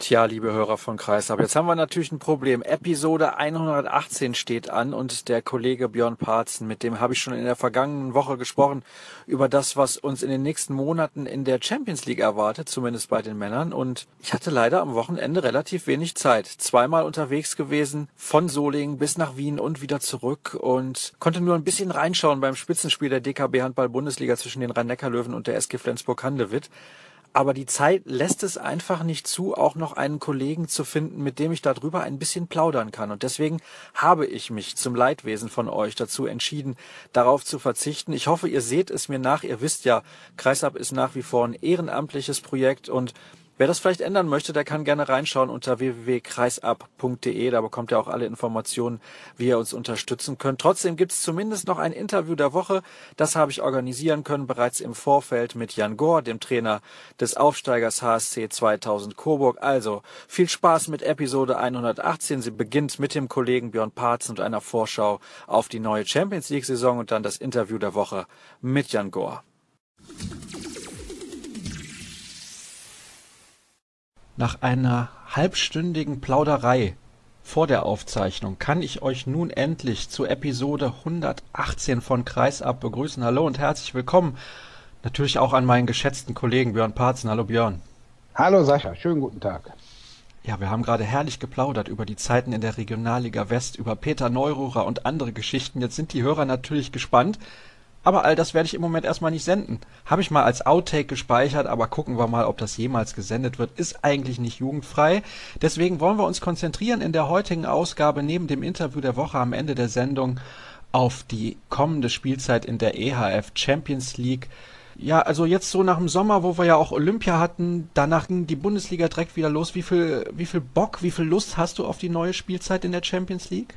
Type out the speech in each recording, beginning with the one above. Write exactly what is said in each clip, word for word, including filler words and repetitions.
Tja, liebe Hörer von Kreisab, jetzt haben wir natürlich ein Problem. Episode hundertachtzehn steht an und der Kollege Björn Parzen, mit dem habe ich schon in der vergangenen Woche gesprochen über das, was uns in den nächsten Monaten in der Champions League erwartet, zumindest bei den Männern. Und ich hatte leider am Wochenende relativ wenig Zeit. Zweimal unterwegs gewesen, von Solingen bis nach Wien und wieder zurück und konnte nur ein bisschen reinschauen beim Spitzenspiel der D K B Handball-Bundesliga zwischen den Rhein-Neckar-Löwen und der S G Flensburg-Handewitt. Aber die Zeit lässt es einfach nicht zu, auch noch einen Kollegen zu finden, mit dem ich darüber ein bisschen plaudern kann. Und deswegen habe ich mich zum Leidwesen von euch dazu entschieden, darauf zu verzichten. Ich hoffe, ihr seht es mir nach. Ihr wisst ja, Kreisab ist nach wie vor ein ehrenamtliches Projekt und wer das vielleicht ändern möchte, der kann gerne reinschauen unter w w w punkt kreisab punkt d e. Da bekommt ihr auch alle Informationen, wie ihr uns unterstützen könnt. Trotzdem gibt es zumindest noch ein Interview der Woche. Das habe ich organisieren können bereits im Vorfeld mit Jan Gohr, dem Trainer des Aufsteigers H S C zweitausend Coburg. Also viel Spaß mit Episode hundertachtzehn. Sie beginnt mit dem Kollegen Björn Parzen und einer Vorschau auf die neue Champions League-Saison und dann das Interview der Woche mit Jan Gohr. Nach einer halbstündigen Plauderei vor der Aufzeichnung kann ich euch nun endlich zu Episode hundertachtzehn von Kreisab begrüßen. Hallo und herzlich willkommen. Natürlich auch an meinen geschätzten Kollegen Björn Parzen. Hallo Björn. Hallo Sascha, schönen guten Tag. Ja, wir haben gerade herrlich geplaudert über die Zeiten in der Regionalliga West, über Peter Neururer und andere Geschichten. Jetzt sind die Hörer natürlich gespannt. Aber all das werde ich im Moment erstmal nicht senden. Habe ich mal als Outtake gespeichert, aber gucken wir mal, ob das jemals gesendet wird. Ist eigentlich nicht jugendfrei. Deswegen wollen wir uns konzentrieren in der heutigen Ausgabe neben dem Interview der Woche am Ende der Sendung auf die kommende Spielzeit in der E H F Champions League. Ja, also jetzt so nach dem Sommer, wo wir ja auch Olympia hatten, danach ging die Bundesliga direkt wieder los. Wie viel, wie viel Bock, wie viel Lust hast du auf die neue Spielzeit in der Champions League?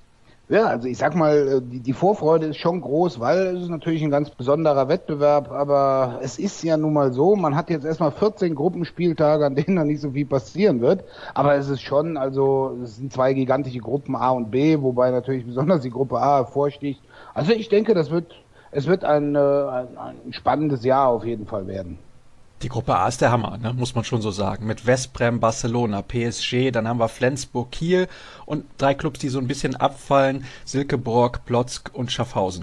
Ja, also ich sag mal, die, die Vorfreude ist schon groß, weil es ist natürlich ein ganz besonderer Wettbewerb, aber es ist ja nun mal so, man hat jetzt erstmal vierzehn Gruppenspieltage, an denen dann nicht so viel passieren wird, aber es ist schon, also es sind zwei gigantische Gruppen A und B, wobei natürlich besonders die Gruppe A hervorsticht. Also ich denke, das wird, es wird ein, äh, ein, ein spannendes Jahr auf jeden Fall werden. Die Gruppe A ist der Hammer, ne? Muss man schon so sagen. Mit Westbrem, Barcelona, P S G, dann haben wir Flensburg, Kiel und drei Clubs, die so ein bisschen abfallen, Silkeborg, Plotzk und Schaffhausen.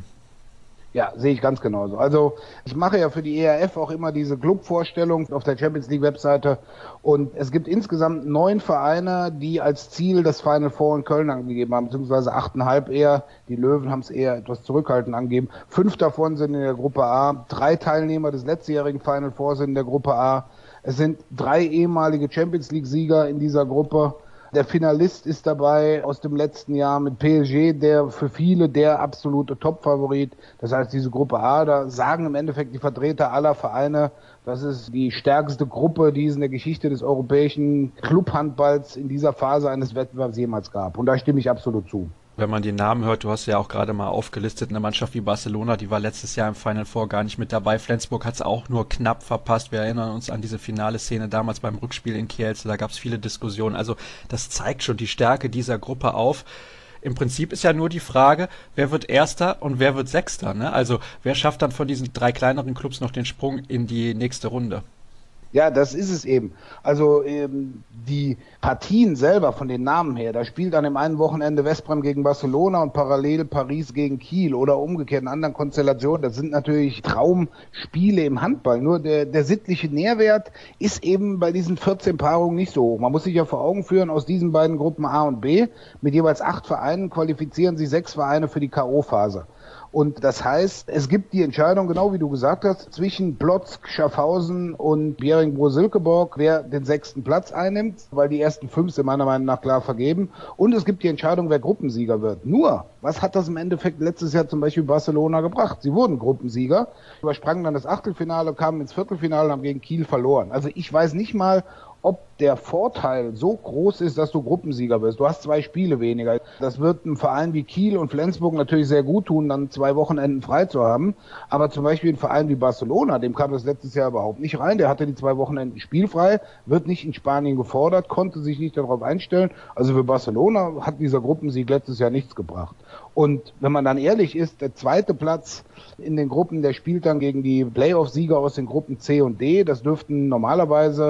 Ja, sehe ich ganz genauso. Also ich mache ja für die E R F auch immer diese Clubvorstellung auf der Champions League Webseite und es gibt insgesamt neun Vereine, die als Ziel das Final Four in Köln angegeben haben, beziehungsweise achteinhalb eher. Die Löwen haben es eher etwas zurückhaltend angegeben. Fünf davon sind in der Gruppe A. Drei Teilnehmer des letztjährigen Final Four sind in der Gruppe A. Es sind drei ehemalige Champions League Sieger in dieser Gruppe. Der Finalist ist dabei aus dem letzten Jahr mit P S G, der für viele der absolute Top-Favorit. Das heißt, diese Gruppe A, da sagen im Endeffekt die Vertreter aller Vereine, das ist die stärkste Gruppe, die es in der Geschichte des europäischen Clubhandballs in dieser Phase eines Wettbewerbs jemals gab. Und da stimme ich absolut zu. Wenn man die Namen hört, du hast ja auch gerade mal aufgelistet, eine Mannschaft wie Barcelona, die war letztes Jahr im Final Four gar nicht mit dabei. Flensburg hat es auch nur knapp verpasst. Wir erinnern uns an diese finale Szene damals beim Rückspiel in Kielce, da gab es viele Diskussionen. Also das zeigt schon die Stärke dieser Gruppe auf. Im Prinzip ist ja nur die Frage, wer wird Erster und wer wird Sechster, ne? Also wer schafft dann von diesen drei kleineren Clubs noch den Sprung in die nächste Runde? Ja, das ist es eben. Also ähm, die Partien selber von den Namen her, da spielt an dem einen Wochenende Westbrem gegen Barcelona und parallel Paris gegen Kiel oder umgekehrt in anderen Konstellationen. Das sind natürlich Traumspiele im Handball. Nur der, der sittliche Nährwert ist eben bei diesen vierzehn Paarungen nicht so hoch. Man muss sich ja vor Augen führen, aus diesen beiden Gruppen A und B mit jeweils acht Vereinen qualifizieren sich sechs Vereine für die K O-Phase. Und das heißt, es gibt die Entscheidung, genau wie du gesagt hast, zwischen Plotzk, Schaffhausen und Bjerringbro-Silkeborg, wer den sechsten Platz einnimmt, weil die ersten fünf sind meiner Meinung nach klar vergeben. Und es gibt die Entscheidung, wer Gruppensieger wird. Nur, was hat das im Endeffekt letztes Jahr zum Beispiel Barcelona gebracht? Sie wurden Gruppensieger, übersprangen dann das Achtelfinale, kamen ins Viertelfinale und haben gegen Kiel verloren. Also ich weiß nicht mal, ob der Vorteil so groß ist, dass du Gruppensieger bist. Du hast zwei Spiele weniger. Das wird einem Verein wie Kiel und Flensburg natürlich sehr gut tun, dann zwei Wochenenden frei zu haben. Aber zum Beispiel ein Verein wie Barcelona, dem kam das letztes Jahr überhaupt nicht rein. Der hatte die zwei Wochenenden spielfrei, wird nicht in Spanien gefordert, konnte sich nicht darauf einstellen. Also für Barcelona hat dieser Gruppensieg letztes Jahr nichts gebracht. Und wenn man dann ehrlich ist, der zweite Platz in den Gruppen, der spielt dann gegen die Playoff-Sieger aus den Gruppen C und D. Das dürften normalerweise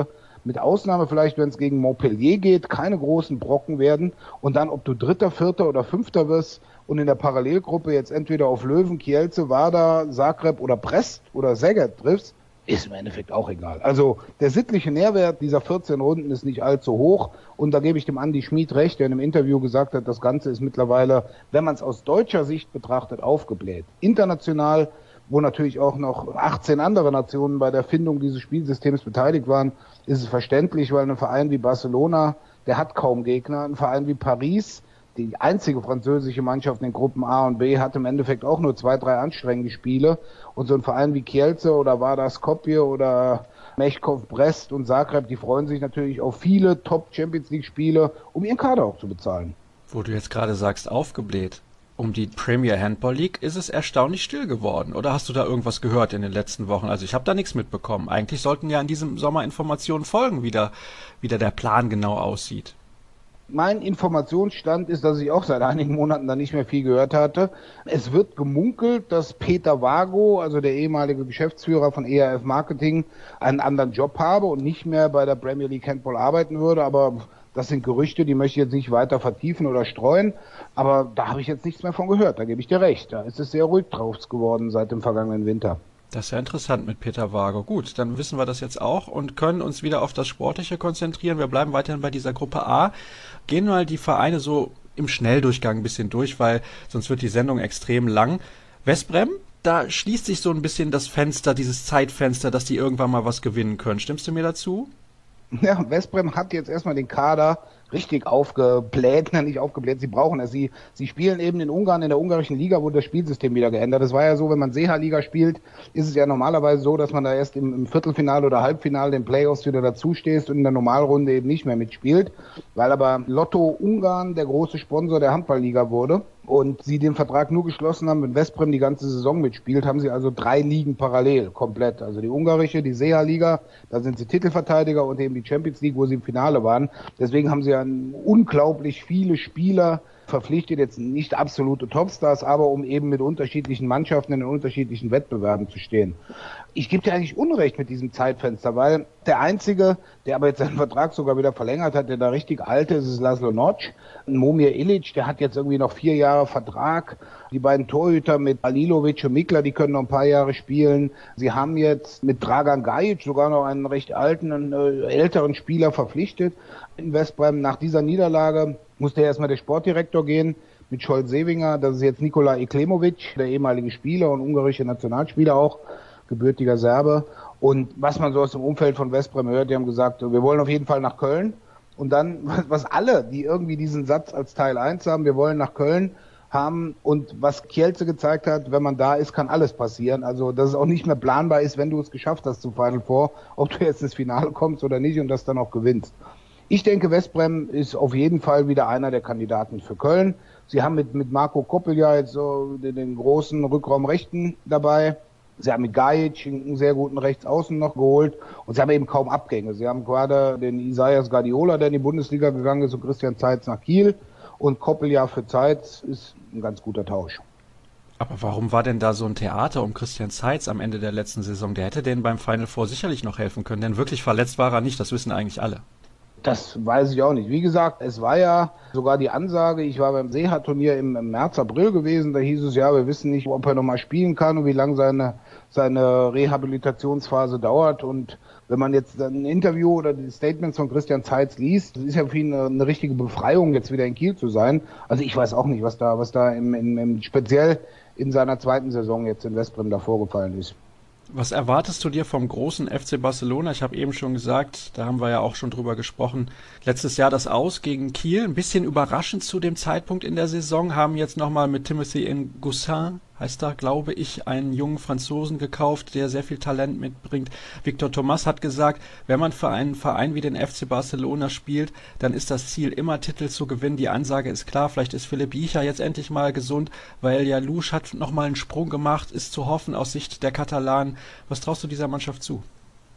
mit Ausnahme vielleicht, wenn es gegen Montpellier geht, keine großen Brocken werden. Und dann, ob du Dritter, Vierter oder Fünfter wirst und in der Parallelgruppe jetzt entweder auf Löwen, Kielce, Vardar, Zagreb oder Brest oder Szeged triffst, ist im Endeffekt auch egal. Also der sittliche Nährwert dieser vierzehn Runden ist nicht allzu hoch. Und da gebe ich dem Andi Schmid recht, der in einem Interview gesagt hat, das Ganze ist mittlerweile, wenn man es aus deutscher Sicht betrachtet, aufgebläht. International, wo natürlich auch noch achtzehn andere Nationen bei der Findung dieses Spielsystems beteiligt waren, ist es verständlich, weil ein Verein wie Barcelona, der hat kaum Gegner. Ein Verein wie Paris, die einzige französische Mannschaft in den Gruppen A und B, hat im Endeffekt auch nur zwei, drei anstrengende Spiele. Und so ein Verein wie Kielce oder Vardar Skopje oder Mechkov Brest und Zagreb, die freuen sich natürlich auf viele Top-Champions-League-Spiele, um ihren Kader auch zu bezahlen. Wo du jetzt gerade sagst, aufgebläht. Um die Premier Handball League ist es erstaunlich still geworden. Oder hast du da irgendwas gehört in den letzten Wochen? Also ich habe da nichts mitbekommen. Eigentlich sollten ja in diesem Sommer Informationen folgen, wie der, wie der Plan genau aussieht. Mein Informationsstand ist, dass ich auch seit einigen Monaten da nicht mehr viel gehört hatte. Es wird gemunkelt, dass Peter Vago, also der ehemalige Geschäftsführer von E R F Marketing, einen anderen Job habe und nicht mehr bei der Premier League Handball arbeiten würde. Aber das sind Gerüchte, die möchte ich jetzt nicht weiter vertiefen oder streuen. Aber da habe ich jetzt nichts mehr von gehört. Da gebe ich dir recht. Da ist es sehr ruhig drauf geworden seit dem vergangenen Winter. Das ist ja interessant mit Peter Vago. Gut, dann wissen wir das jetzt auch und können uns wieder auf das Sportliche konzentrieren. Wir bleiben weiterhin bei dieser Gruppe A. Gehen mal die Vereine so im Schnelldurchgang ein bisschen durch, weil sonst wird die Sendung extrem lang. Westbrem, da schließt sich so ein bisschen das Fenster, dieses Zeitfenster, dass die irgendwann mal was gewinnen können. Stimmst du mir dazu? Ja, Westbrem hat jetzt erstmal den Kader richtig aufgebläht, nicht aufgebläht, sie brauchen es. Sie, sie spielen eben in Ungarn, in der ungarischen Liga wurde das Spielsystem wieder geändert. Das war ja so, wenn man Seha-Liga spielt, ist es ja normalerweise so, dass man da erst im, im Viertelfinale oder Halbfinale den Playoffs wieder dazu stehst und in der Normalrunde eben nicht mehr mitspielt, weil aber Lotto Ungarn der große Sponsor der Handballliga wurde und sie den Vertrag nur geschlossen haben, wenn Westbrem die ganze Saison mitspielt, haben sie also drei Ligen parallel, komplett. Also die ungarische, die Seha-Liga, da sind sie Titelverteidiger und eben die Champions League, wo sie im Finale waren. Deswegen haben sie ja unglaublich viele Spieler verpflichtet, jetzt nicht absolute Topstars, aber um eben mit unterschiedlichen Mannschaften in den unterschiedlichen Wettbewerben zu stehen. Ich gebe dir eigentlich Unrecht mit diesem Zeitfenster, weil der Einzige, der aber jetzt seinen Vertrag sogar wieder verlängert hat, der da richtig alte ist, ist Laszlo Noc. Momir Ilic, der hat jetzt irgendwie noch vier Jahre Vertrag. Die beiden Torhüter mit Alilovic und Mikla, die können noch ein paar Jahre spielen. Sie haben jetzt mit Dragan Gajic sogar noch einen recht alten, einen, äh, älteren Spieler verpflichtet in Westbrem. Nach dieser Niederlage musste erstmal der Sportdirektor gehen mit Scholt Sevinger. Das ist jetzt Nikola Iklemovic, der ehemalige Spieler und ungarische Nationalspieler auch, gebürtiger Serbe. Und was man so aus dem Umfeld von Westbrem hört, die haben gesagt, wir wollen auf jeden Fall nach Köln. Und dann, was alle, die irgendwie diesen Satz als Teil eins haben, wir wollen nach Köln haben und was Kielce gezeigt hat, wenn man da ist, kann alles passieren. Also, dass es auch nicht mehr planbar ist, wenn du es geschafft hast zum Final Four, ob du jetzt ins Finale kommst oder nicht und das dann auch gewinnst. Ich denke, Westbrem ist auf jeden Fall wieder einer der Kandidaten für Köln. Sie haben mit, mit Marco Koppel ja jetzt so den, den großen Rückraumrechten dabei. Sie haben mit Gajic einen sehr guten Rechtsaußen noch geholt und sie haben eben kaum Abgänge. Sie haben gerade den Isaias Guardiola, der in die Bundesliga gegangen ist, und Christian Zeitz nach Kiel. Und Koppel ja für Zeitz ist ein ganz guter Tausch. Aber warum war denn da so ein Theater um Christian Zeitz am Ende der letzten Saison? Der hätte denen beim Final Four sicherlich noch helfen können, denn wirklich verletzt war er nicht, das wissen eigentlich alle. Das weiß ich auch nicht. Wie gesagt, es war ja sogar die Ansage, ich war beim Seha-Turnier im, im März, April gewesen, da hieß es ja, wir wissen nicht, ob er nochmal spielen kann und wie lange seine, seine Rehabilitationsphase dauert. Und wenn man jetzt ein Interview oder die Statements von Christian Zeitz liest, das ist ja für ihn eine, eine richtige Befreiung, jetzt wieder in Kiel zu sein. Also ich weiß auch nicht, was da, was da im, im, im speziell in seiner zweiten Saison jetzt in Westbrem da vorgefallen ist. Was erwartest du dir vom großen F C Barcelona? Ich habe eben schon gesagt, da haben wir ja auch schon drüber gesprochen, letztes Jahr das Aus gegen Kiel. Ein bisschen überraschend zu dem Zeitpunkt in der Saison, haben jetzt nochmal mit Timothy Ngussin, heißt da, glaube ich, einen jungen Franzosen gekauft, der sehr viel Talent mitbringt. Victor Thomas hat gesagt, wenn man für einen Verein wie den F C Barcelona spielt, dann ist das Ziel immer Titel zu gewinnen. Die Ansage ist klar, vielleicht ist Philipp Jicha jetzt endlich mal gesund, weil ja Lusch hat nochmal einen Sprung gemacht, ist zu hoffen aus Sicht der Katalanen. Was traust du dieser Mannschaft zu?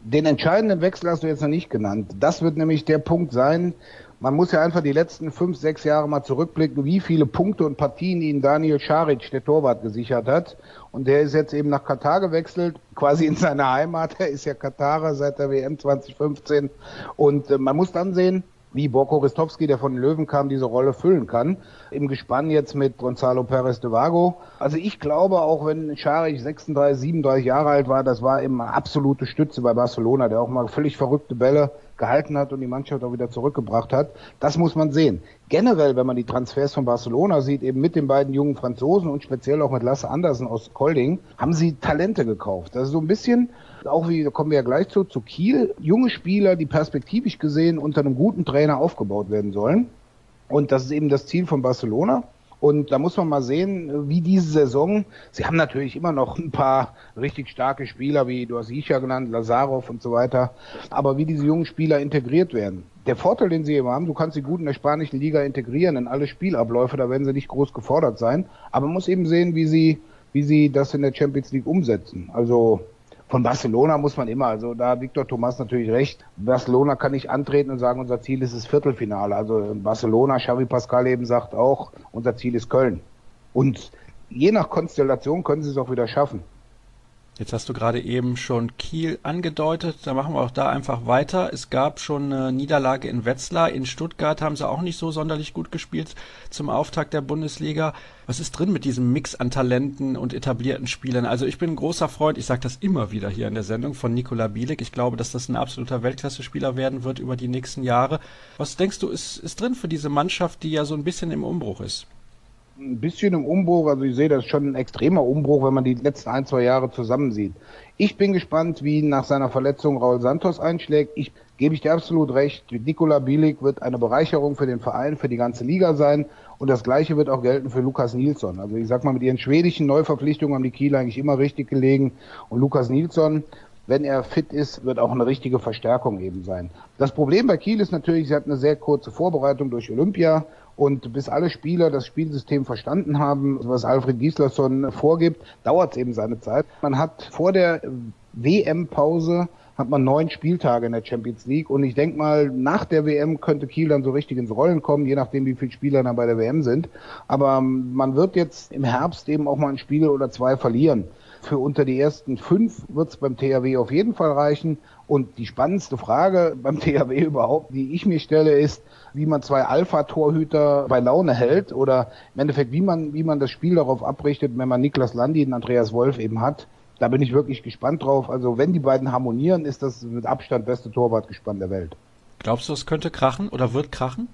Den entscheidenden Wechsel hast du jetzt noch nicht genannt. Das wird nämlich der Punkt sein. Man muss ja einfach die letzten fünf, sechs Jahre mal zurückblicken, wie viele Punkte und Partien ihn Daniel Šarić, der Torwart, gesichert hat. Und der ist jetzt eben nach Katar gewechselt, quasi in seine Heimat. Er ist ja Katarer seit der W M zwanzig fünfzehn. Und äh, man muss dann sehen, wie Borko Ristovski, der von den Löwen kam, diese Rolle füllen kann. Im Gespann jetzt mit Gonzalo Pérez de Vago. Also ich glaube, auch wenn Šarić sechsunddreißig, siebenunddreißig Jahre alt war, das war eben eine absolute Stütze bei Barcelona, der auch mal völlig verrückte Bälle gehalten hat und die Mannschaft auch wieder zurückgebracht hat. Das muss man sehen. Generell, wenn man die Transfers von Barcelona sieht, eben mit den beiden jungen Franzosen und speziell auch mit Lasse Andersen aus Kolding, haben sie Talente gekauft. Das ist so ein bisschen, auch wie, da kommen wir ja gleich zu, zu Kiel, junge Spieler, die perspektivisch gesehen unter einem guten Trainer aufgebaut werden sollen. Und das ist eben das Ziel von Barcelona. Und da muss man mal sehen, wie diese Saison, sie haben natürlich immer noch ein paar richtig starke Spieler, wie du hast Ischa genannt, Lazarov und so weiter, aber wie diese jungen Spieler integriert werden. Der Vorteil, den sie eben haben, du kannst sie gut in der spanischen Liga integrieren, in alle Spielabläufe, da werden sie nicht groß gefordert sein, aber man muss eben sehen, wie sie, wie sie das in der Champions League umsetzen. Also von Barcelona muss man immer, also da hat Victor Tomás natürlich recht, Barcelona kann nicht antreten und sagen, unser Ziel ist das Viertelfinale. Also in Barcelona, Xavi Pascal eben sagt auch, unser Ziel ist Köln. Und je nach Konstellation können sie es auch wieder schaffen. Jetzt hast du gerade eben schon Kiel angedeutet, da machen wir auch da einfach weiter. Es gab schon eine Niederlage in Wetzlar, in Stuttgart haben sie auch nicht so sonderlich gut gespielt zum Auftakt der Bundesliga. Was ist drin mit diesem Mix an Talenten und etablierten Spielern? Also ich bin ein großer Freund, ich sage das immer wieder hier in der Sendung, von Nikola Bielik. Ich glaube, dass das ein absoluter Weltklasse-Spieler werden wird über die nächsten Jahre. Was denkst du, ist, ist drin für diese Mannschaft, die ja so ein bisschen im Umbruch ist? Ein bisschen im Umbruch, also ich sehe das schon ein extremer Umbruch, wenn man die letzten ein, zwei Jahre zusammensieht. Ich bin gespannt, wie nach seiner Verletzung Raul Santos einschlägt. Ich gebe ich dir absolut recht, Nikola Bielik wird eine Bereicherung für den Verein, für die ganze Liga sein und das Gleiche wird auch gelten für Lukas Nilsson. Also ich sag mal, mit ihren schwedischen Neuverpflichtungen haben die Kieler eigentlich immer richtig gelegen und Lukas Nilsson, wenn er fit ist, wird auch eine richtige Verstärkung eben sein. Das Problem bei Kiel ist natürlich, sie hat eine sehr kurze Vorbereitung durch Olympia. Und bis alle Spieler das Spielsystem verstanden haben, was Alfred Gislason vorgibt, dauert es eben seine Zeit. Man hat vor der W M-Pause hat man neun Spieltage in der Champions League. Und ich denke mal, nach der W M könnte Kiel dann so richtig ins Rollen kommen, je nachdem, wie viele Spieler dann bei der W M sind. Aber man wird jetzt im Herbst eben auch mal ein Spiel oder zwei verlieren. Für unter die ersten fünf wird es beim T H W auf jeden Fall reichen. Und die spannendste Frage beim T H W überhaupt, die ich mir stelle, ist, wie man zwei Alpha-Torhüter bei Laune hält oder im Endeffekt, wie man, wie man das Spiel darauf abrichtet, wenn man Niklas Landin und Andreas Wolf eben hat. Da bin ich wirklich gespannt drauf. Also wenn die beiden harmonieren, ist das mit Abstand beste Torwartgespann der Welt. Glaubst du, es könnte krachen oder wird krachen?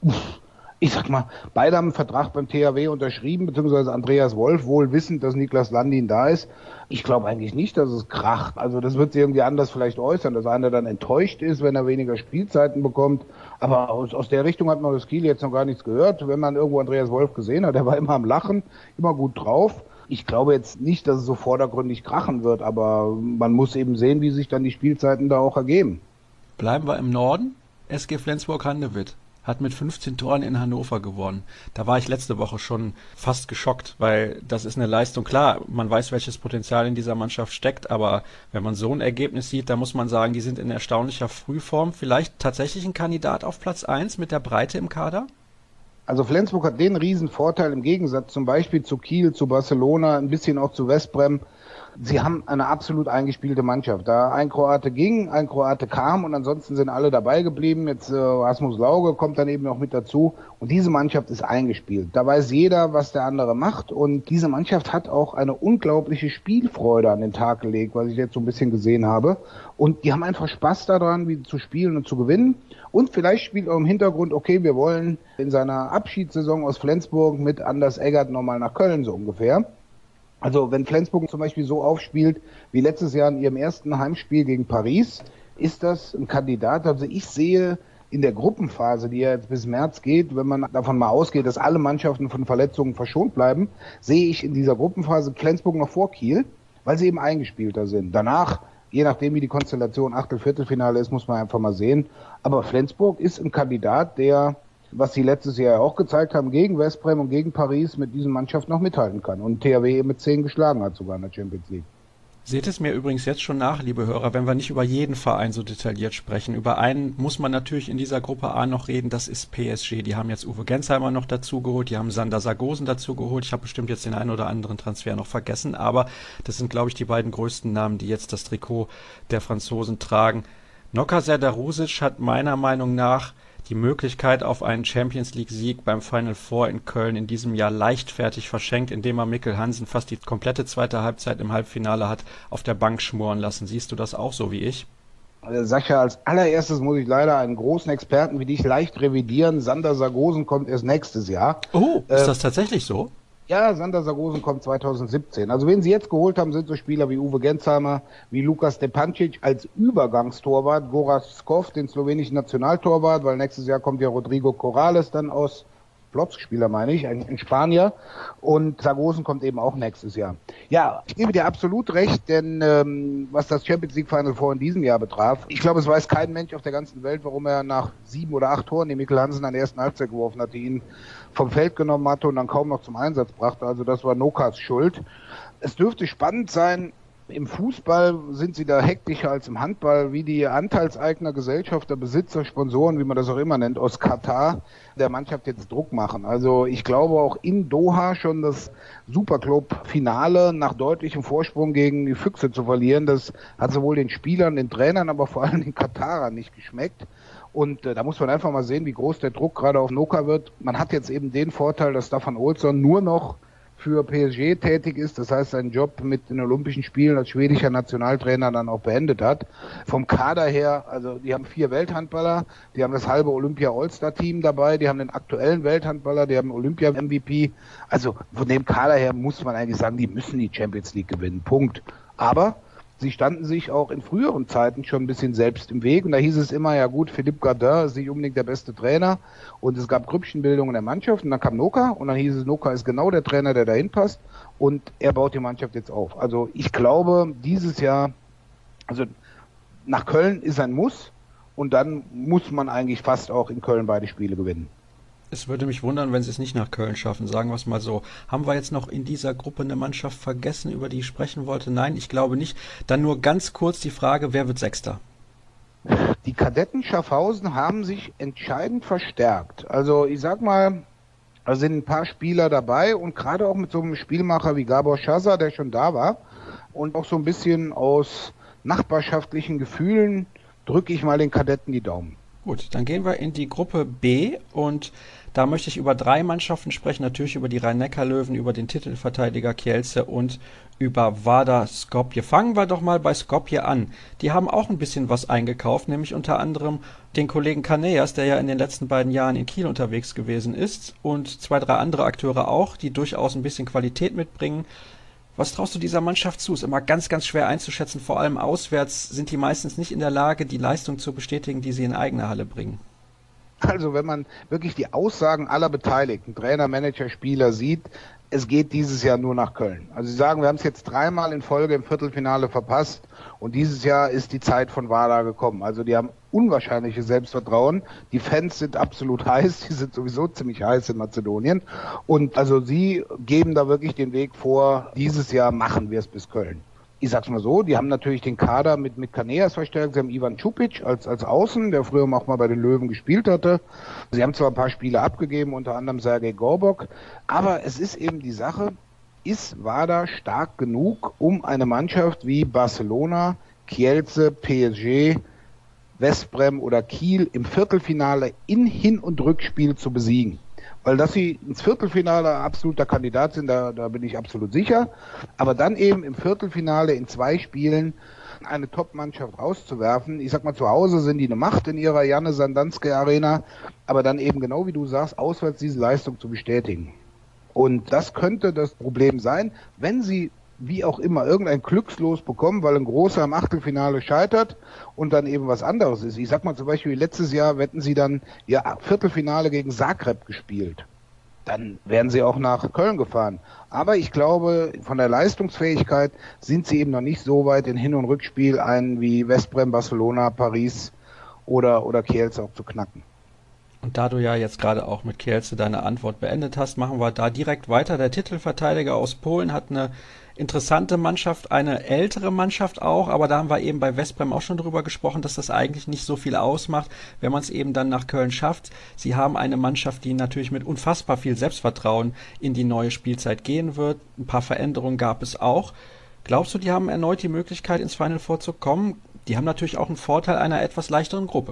Ich sag mal, beide haben einen Vertrag beim T H W unterschrieben, beziehungsweise Andreas Wolf, wohl wissend, dass Niklas Landin da ist. Ich glaube eigentlich nicht, dass es kracht. Also das wird sich irgendwie anders vielleicht äußern, dass einer dann enttäuscht ist, wenn er weniger Spielzeiten bekommt. Aber aus, aus der Richtung hat man aus Kiel jetzt noch gar nichts gehört. Wenn man irgendwo Andreas Wolf gesehen hat, der war immer am Lachen, immer gut drauf. Ich glaube jetzt nicht, dass es so vordergründig krachen wird, aber man muss eben sehen, wie sich dann die Spielzeiten da auch ergeben. Bleiben wir im Norden. S G Flensburg-Handewitt hat mit fünfzehn Toren in Hannover gewonnen. Da war ich letzte Woche schon fast geschockt, weil das ist eine Leistung. Klar, man weiß, welches Potenzial in dieser Mannschaft steckt, aber wenn man so ein Ergebnis sieht, da muss man sagen, die sind in erstaunlicher Frühform. Vielleicht tatsächlich ein Kandidat auf Platz eins mit der Breite im Kader? Also Flensburg hat den riesen Vorteil im Gegensatz zum Beispiel zu Kiel, zu Barcelona, ein bisschen auch zu Westbrem. Sie haben eine absolut eingespielte Mannschaft. Da ein Kroate ging, ein Kroate kam und ansonsten sind alle dabei geblieben. Jetzt äh, Rasmus Lauge kommt dann eben noch mit dazu und diese Mannschaft ist eingespielt. Da weiß jeder, was der andere macht und diese Mannschaft hat auch eine unglaubliche Spielfreude an den Tag gelegt, was ich jetzt so ein bisschen gesehen habe. Und die haben einfach Spaß daran, wie zu spielen und zu gewinnen. Und vielleicht spielt auch im Hintergrund, okay, wir wollen in seiner Abschiedssaison aus Flensburg mit Anders Eggert nochmal nach Köln so ungefähr. Also wenn Flensburg zum Beispiel so aufspielt wie letztes Jahr in ihrem ersten Heimspiel gegen Paris, ist das ein Kandidat. Also ich sehe in der Gruppenphase, die ja jetzt bis März geht, wenn man davon mal ausgeht, dass alle Mannschaften von Verletzungen verschont bleiben, sehe ich in dieser Gruppenphase Flensburg noch vor Kiel, weil sie eben eingespielter sind. Danach, je nachdem wie die Konstellation Achtel-, Viertelfinale ist, muss man einfach mal sehen. Aber Flensburg ist ein Kandidat, der, was sie letztes Jahr auch gezeigt haben, gegen Westbrem und gegen Paris mit diesen Mannschaften noch mithalten kann. Und T H W mit zehn geschlagen hat sogar in der Champions League. Seht es mir übrigens jetzt schon nach, liebe Hörer, wenn wir nicht über jeden Verein so detailliert sprechen. Über einen muss man natürlich in dieser Gruppe A noch reden, das ist P S G. Die haben jetzt Uwe Gensheimer noch dazu geholt, die haben Sander Sargosen dazu geholt. Ich habe bestimmt jetzt den einen oder anderen Transfer noch vergessen, aber das sind, glaube ich, die beiden größten Namen, die jetzt das Trikot der Franzosen tragen. Noka Serdar-Rusic hat meiner Meinung nach die Möglichkeit auf einen Champions-League-Sieg beim Final Four in Köln in diesem Jahr leichtfertig verschenkt, indem er Mikkel Hansen fast die komplette zweite Halbzeit im Halbfinale hat auf der Bank schmoren lassen. Siehst du das auch so wie ich? Also Sascha, als allererstes muss ich leider einen großen Experten wie dich leicht revidieren. Sander Sargosen kommt erst nächstes Jahr. Oh, ist äh, das tatsächlich so? Ja, Sander Sargosen kommt zwanzig siebzehn. Also wen sie jetzt geholt haben, sind so Spieler wie Uwe Gensheimer, wie Lukas Stepancic als Übergangstorwart, Goras Skov, den slowenischen Nationaltorwart, weil nächstes Jahr kommt ja Rodrigo Corrales dann aus Plotzk-Spieler, meine ich, ein, ein Spanier. Und Sargosen kommt eben auch nächstes Jahr. Ja, ich gebe dir absolut recht, denn ähm, was das Champions League Final Four in diesem Jahr betraf, ich glaube, es weiß kein Mensch auf der ganzen Welt, warum er nach sieben oder acht Toren, die Mikkel Hansen an der ersten Halbzeit geworfen hatte, ihn vom Feld genommen hatte und dann kaum noch zum Einsatz brachte. Also das war Nokas Schuld. Es dürfte spannend sein. Im Fußball sind sie da hektischer als im Handball, wie die Anteilseigner, Gesellschafter, Besitzer, Sponsoren, wie man das auch immer nennt, aus Katar der Mannschaft jetzt Druck machen. Also ich glaube auch in Doha schon das Superclub-Finale nach deutlichem Vorsprung gegen die Füchse zu verlieren. Das hat sowohl den Spielern, den Trainern, aber vor allem den Katarern nicht geschmeckt. Und äh, da muss man einfach mal sehen, wie groß der Druck gerade auf Noka wird. Man hat jetzt eben den Vorteil, dass Staffan Olsson nur noch für P S G tätig ist, das heißt seinen Job mit den Olympischen Spielen als schwedischer Nationaltrainer dann auch beendet hat. Vom Kader her, also die haben vier Welthandballer, die haben das halbe Olympia-All-Star-Team dabei, die haben den aktuellen Welthandballer, die haben Olympia-M V P. Also von dem Kader her muss man eigentlich sagen, die müssen die Champions League gewinnen, Punkt. Aber sie standen sich auch in früheren Zeiten schon ein bisschen selbst im Weg. Und da hieß es immer, ja gut, Philippe Gardin ist nicht unbedingt der beste Trainer. Und es gab Grüppchenbildung in der Mannschaft. Und dann kam Noka. Und dann hieß es, Noka ist genau der Trainer, der dahin passt. Und er baut die Mannschaft jetzt auf. Also ich glaube, dieses Jahr, also nach Köln ist ein Muss. Und dann muss man eigentlich fast auch in Köln beide Spiele gewinnen. Es würde mich wundern, wenn sie es nicht nach Köln schaffen, sagen wir es mal so. Haben wir jetzt noch in dieser Gruppe eine Mannschaft vergessen, über die ich sprechen wollte? Nein, ich glaube nicht. Dann nur ganz kurz die Frage, wer wird Sechster? Die Kadetten Schaffhausen haben sich entscheidend verstärkt. Also ich sag mal, da sind ein paar Spieler dabei und gerade auch mit so einem Spielmacher wie Gabor Schaza, der schon da war und auch so ein bisschen aus nachbarschaftlichen Gefühlen drücke ich mal den Kadetten die Daumen. Gut, dann gehen wir in die Gruppe B und da möchte ich über drei Mannschaften sprechen, natürlich über die Rhein-Neckar-Löwen, über den Titelverteidiger Kielce und über Vardar Skopje. Fangen wir doch mal bei Skopje an. Die haben auch ein bisschen was eingekauft, nämlich unter anderem den Kollegen Kaneas, der ja in den letzten beiden Jahren in Kiel unterwegs gewesen ist und zwei, drei andere Akteure auch, die durchaus ein bisschen Qualität mitbringen. Was traust du dieser Mannschaft zu? Ist immer ganz, ganz schwer einzuschätzen. Vor allem auswärts sind die meistens nicht in der Lage, die Leistung zu bestätigen, die sie in eigener Halle bringen. Also wenn man wirklich die Aussagen aller Beteiligten, Trainer, Manager, Spieler sieht, es geht dieses Jahr nur nach Köln. Also sie sagen, wir haben es jetzt dreimal in Folge im Viertelfinale verpasst und dieses Jahr ist die Zeit von Vardar gekommen. Also die haben unwahrscheinliches Selbstvertrauen. Die Fans sind absolut heiß, die sind sowieso ziemlich heiß in Mazedonien. Und also sie geben da wirklich den Weg vor, dieses Jahr machen wir es bis Köln. Ich sag's mal so, die haben natürlich den Kader mit, mit Kaneas verstärkt. Sie haben Ivan Čupić als, als Außen, der früher auch mal bei den Löwen gespielt hatte. Sie haben zwar ein paar Spiele abgegeben, unter anderem Sergej Gorbok, aber es ist eben die Sache, ist Vardar stark genug, um eine Mannschaft wie Barcelona, Kielce, P S G, Westbrem oder Kiel im Viertelfinale in Hin- und Rückspiel zu besiegen? Weil dass sie ins Viertelfinale absoluter Kandidat sind, da, da bin ich absolut sicher. Aber dann eben im Viertelfinale in zwei Spielen eine Top-Mannschaft rauszuwerfen. Ich sag mal, zu Hause sind die eine Macht in ihrer Janne Sandanske Arena, aber dann eben genau wie du sagst, auswärts diese Leistung zu bestätigen. Und das könnte das Problem sein, wenn sie wie auch immer irgendein Glückslos bekommen, weil ein Großer im Achtelfinale scheitert und dann eben was anderes ist. Ich sag mal zum Beispiel, letztes Jahr hätten sie dann ihr Viertelfinale gegen Zagreb gespielt. Dann wären sie auch nach Köln gefahren. Aber ich glaube, von der Leistungsfähigkeit sind sie eben noch nicht so weit in Hin- und Rückspiel einen wie Westbrem, Barcelona, Paris oder, oder Kielce auch zu knacken. Und da du ja jetzt gerade auch mit Kielce deine Antwort beendet hast, machen wir da direkt weiter. Der Titelverteidiger aus Polen hat eine interessante Mannschaft, eine ältere Mannschaft auch, aber da haben wir eben bei Westbrem auch schon drüber gesprochen, dass das eigentlich nicht so viel ausmacht, wenn man es eben dann nach Köln schafft. Sie haben eine Mannschaft, die natürlich mit unfassbar viel Selbstvertrauen in die neue Spielzeit gehen wird. Ein paar Veränderungen gab es auch. Glaubst du, die haben erneut die Möglichkeit, ins Final Four zu kommen? Die haben natürlich auch einen Vorteil einer etwas leichteren Gruppe.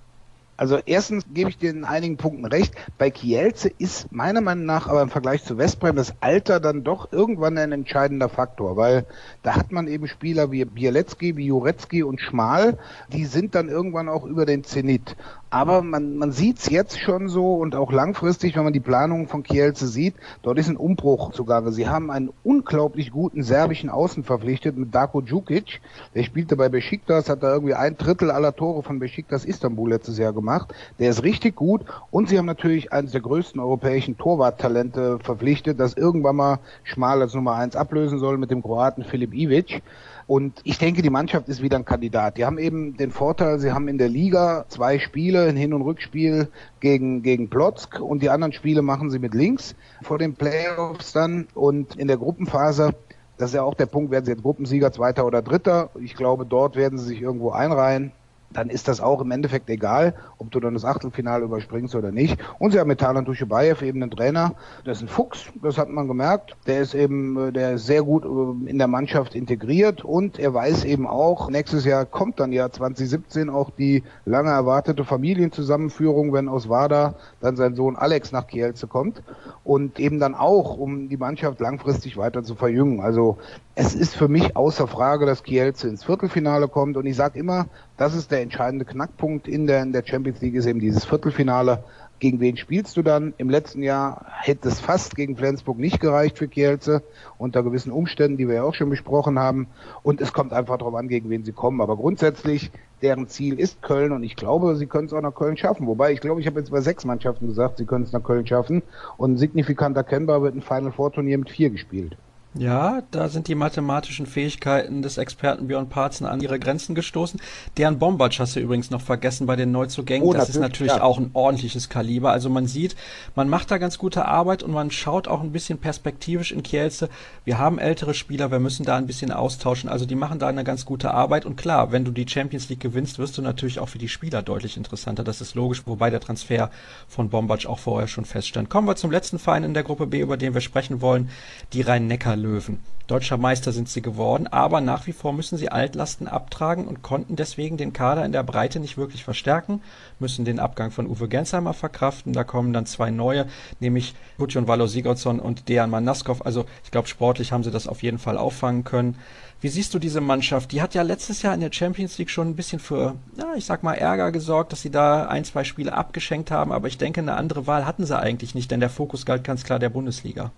Also erstens gebe ich dir in einigen Punkten recht. Bei Kielce ist meiner Meinung nach aber im Vergleich zu Westbrem das Alter dann doch irgendwann ein entscheidender Faktor, weil da hat man eben Spieler wie Bielecki, wie Jurecki und Schmal, die sind dann irgendwann auch über den Zenit. Aber man, man sieht es jetzt schon so und auch langfristig, wenn man die Planungen von Kielce sieht, dort ist ein Umbruch zugange. Sie haben einen unglaublich guten serbischen Außen verpflichtet mit Darko Djukic. Der spielte bei Beşiktaş, hat da irgendwie ein Drittel aller Tore von Beşiktaş Istanbul letztes Jahr gemacht. Der ist richtig gut und sie haben natürlich eines der größten europäischen Torwarttalente verpflichtet, das irgendwann mal Schmal als Nummer eins ablösen soll mit dem Kroaten Filip Ivic. Und ich denke, die Mannschaft ist wieder ein Kandidat. Die haben eben den Vorteil, sie haben in der Liga zwei Spiele, ein Hin- und Rückspiel gegen, gegen Plotzk und die anderen Spiele machen sie mit links vor den Playoffs dann. Und in der Gruppenphase, das ist ja auch der Punkt, werden sie jetzt Gruppensieger, Zweiter oder Dritter. Ich glaube, dort werden sie sich irgendwo einreihen. Dann ist das auch im Endeffekt egal, ob du dann das Achtelfinale überspringst oder nicht. Und sie haben mit Talan Tuschebaev eben einen Trainer, der ist ein Fuchs, das hat man gemerkt. Der ist eben, der ist sehr gut in der Mannschaft integriert und er weiß eben auch, nächstes Jahr kommt dann ja zwanzig siebzehn auch die lange erwartete Familienzusammenführung, wenn aus Vardar dann sein Sohn Alex nach Kielce kommt und eben dann auch, um die Mannschaft langfristig weiter zu verjüngen. Also es ist für mich außer Frage, dass Kielce ins Viertelfinale kommt und ich sage immer, das ist der entscheidende Knackpunkt in der, in der Champions League, ist eben dieses Viertelfinale. Gegen wen spielst du dann? Im letzten Jahr hätte es fast gegen Flensburg nicht gereicht für Kielce, unter gewissen Umständen, die wir ja auch schon besprochen haben. Und es kommt einfach darauf an, gegen wen sie kommen. Aber grundsätzlich, deren Ziel ist Köln und ich glaube, sie können es auch nach Köln schaffen. Wobei, ich glaube, ich habe jetzt bei sechs Mannschaften gesagt, sie können es nach Köln schaffen. Und signifikant erkennbar wird ein Final Four Turnier mit vier gespielt. Ja, da sind die mathematischen Fähigkeiten des Experten Björn Parzen an ihre Grenzen gestoßen. Dejan Bombac hast du übrigens noch vergessen bei den Neuzugängen. Oh, das ist natürlich ja. auch ein ordentliches Kaliber. Also man sieht, man macht da ganz gute Arbeit und man schaut auch ein bisschen perspektivisch in Kielce. Wir haben ältere Spieler, wir müssen da ein bisschen austauschen. Also die machen da eine ganz gute Arbeit. Und klar, wenn du die Champions League gewinnst, wirst du natürlich auch für die Spieler deutlich interessanter. Das ist logisch, wobei der Transfer von Bombac auch vorher schon feststand. Kommen wir zum letzten Verein in der Gruppe B, über den wir sprechen wollen, die Rhein-Neckar Löwen. Deutscher Meister sind sie geworden, aber nach wie vor müssen sie Altlasten abtragen und konnten deswegen den Kader in der Breite nicht wirklich verstärken, müssen den Abgang von Uwe Gensheimer verkraften. Da kommen dann zwei neue, nämlich Gudjon Valo Sigurdsson und Dejan Manaskov. Also ich glaube, sportlich haben sie das auf jeden Fall auffangen können. Wie siehst du diese Mannschaft? Die hat ja letztes Jahr in der Champions League schon ein bisschen für, ja, ich sag mal, Ärger gesorgt, dass sie da ein, zwei Spiele abgeschenkt haben. Aber ich denke, eine andere Wahl hatten sie eigentlich nicht, denn der Fokus galt ganz klar der Bundesliga.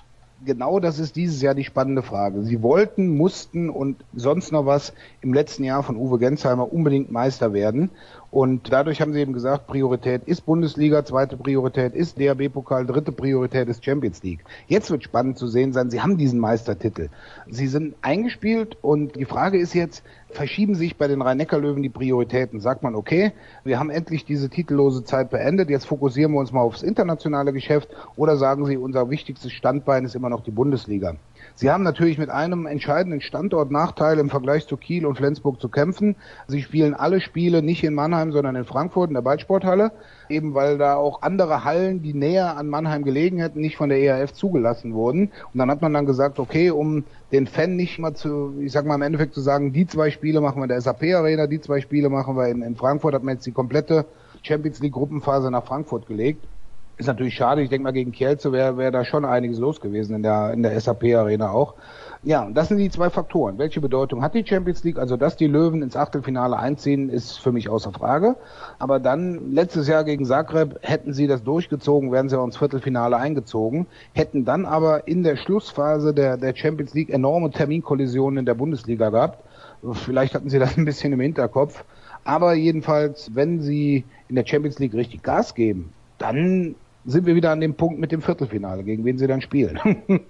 Genau das ist dieses Jahr die spannende Frage. Sie wollten, mussten und sonst noch was im letzten Jahr von Uwe Gensheimer unbedingt Meister werden. Und dadurch haben sie eben gesagt, Priorität ist Bundesliga, zweite Priorität ist D H B-Pokal, dritte Priorität ist Champions League. Jetzt wird spannend zu sehen sein, sie haben diesen Meistertitel. Sie sind eingespielt und die Frage ist jetzt, verschieben sich bei den Rhein-Neckar-Löwen die Prioritäten? Sagt man, okay, wir haben endlich diese titellose Zeit beendet, jetzt fokussieren wir uns mal aufs internationale Geschäft, oder sagen Sie, unser wichtigstes Standbein ist immer noch die Bundesliga? Sie haben natürlich mit einem entscheidenden Standortnachteil im Vergleich zu Kiel und Flensburg zu kämpfen. Sie spielen alle Spiele nicht in Mannheim, sondern in Frankfurt in der Ballsporthalle, eben weil da auch andere Hallen, die näher an Mannheim gelegen hätten, nicht von der E H F zugelassen wurden. Und dann hat man dann gesagt, okay, um den Fan nicht mal zu, ich sag mal im Endeffekt zu sagen, die zwei Spiele machen wir in der S A P Arena, die zwei Spiele machen wir in, in Frankfurt, hat man jetzt die komplette Champions League Gruppenphase nach Frankfurt gelegt. Ist natürlich schade, ich denke mal, gegen Kielce wäre wär da schon einiges los gewesen in der, in der S A P Arena auch. Ja, das sind die zwei Faktoren. Welche Bedeutung hat die Champions League? Also, dass die Löwen ins Achtelfinale einziehen, ist für mich außer Frage. Aber dann, letztes Jahr gegen Zagreb, hätten sie das durchgezogen, wären sie auch ins Viertelfinale eingezogen, hätten dann aber in der Schlussphase der, der Champions League enorme Terminkollisionen in der Bundesliga gehabt. Vielleicht hatten sie das ein bisschen im Hinterkopf. Aber jedenfalls, wenn sie in der Champions League richtig Gas geben, dann sind wir wieder an dem Punkt mit dem Viertelfinale, gegen wen sie dann spielen.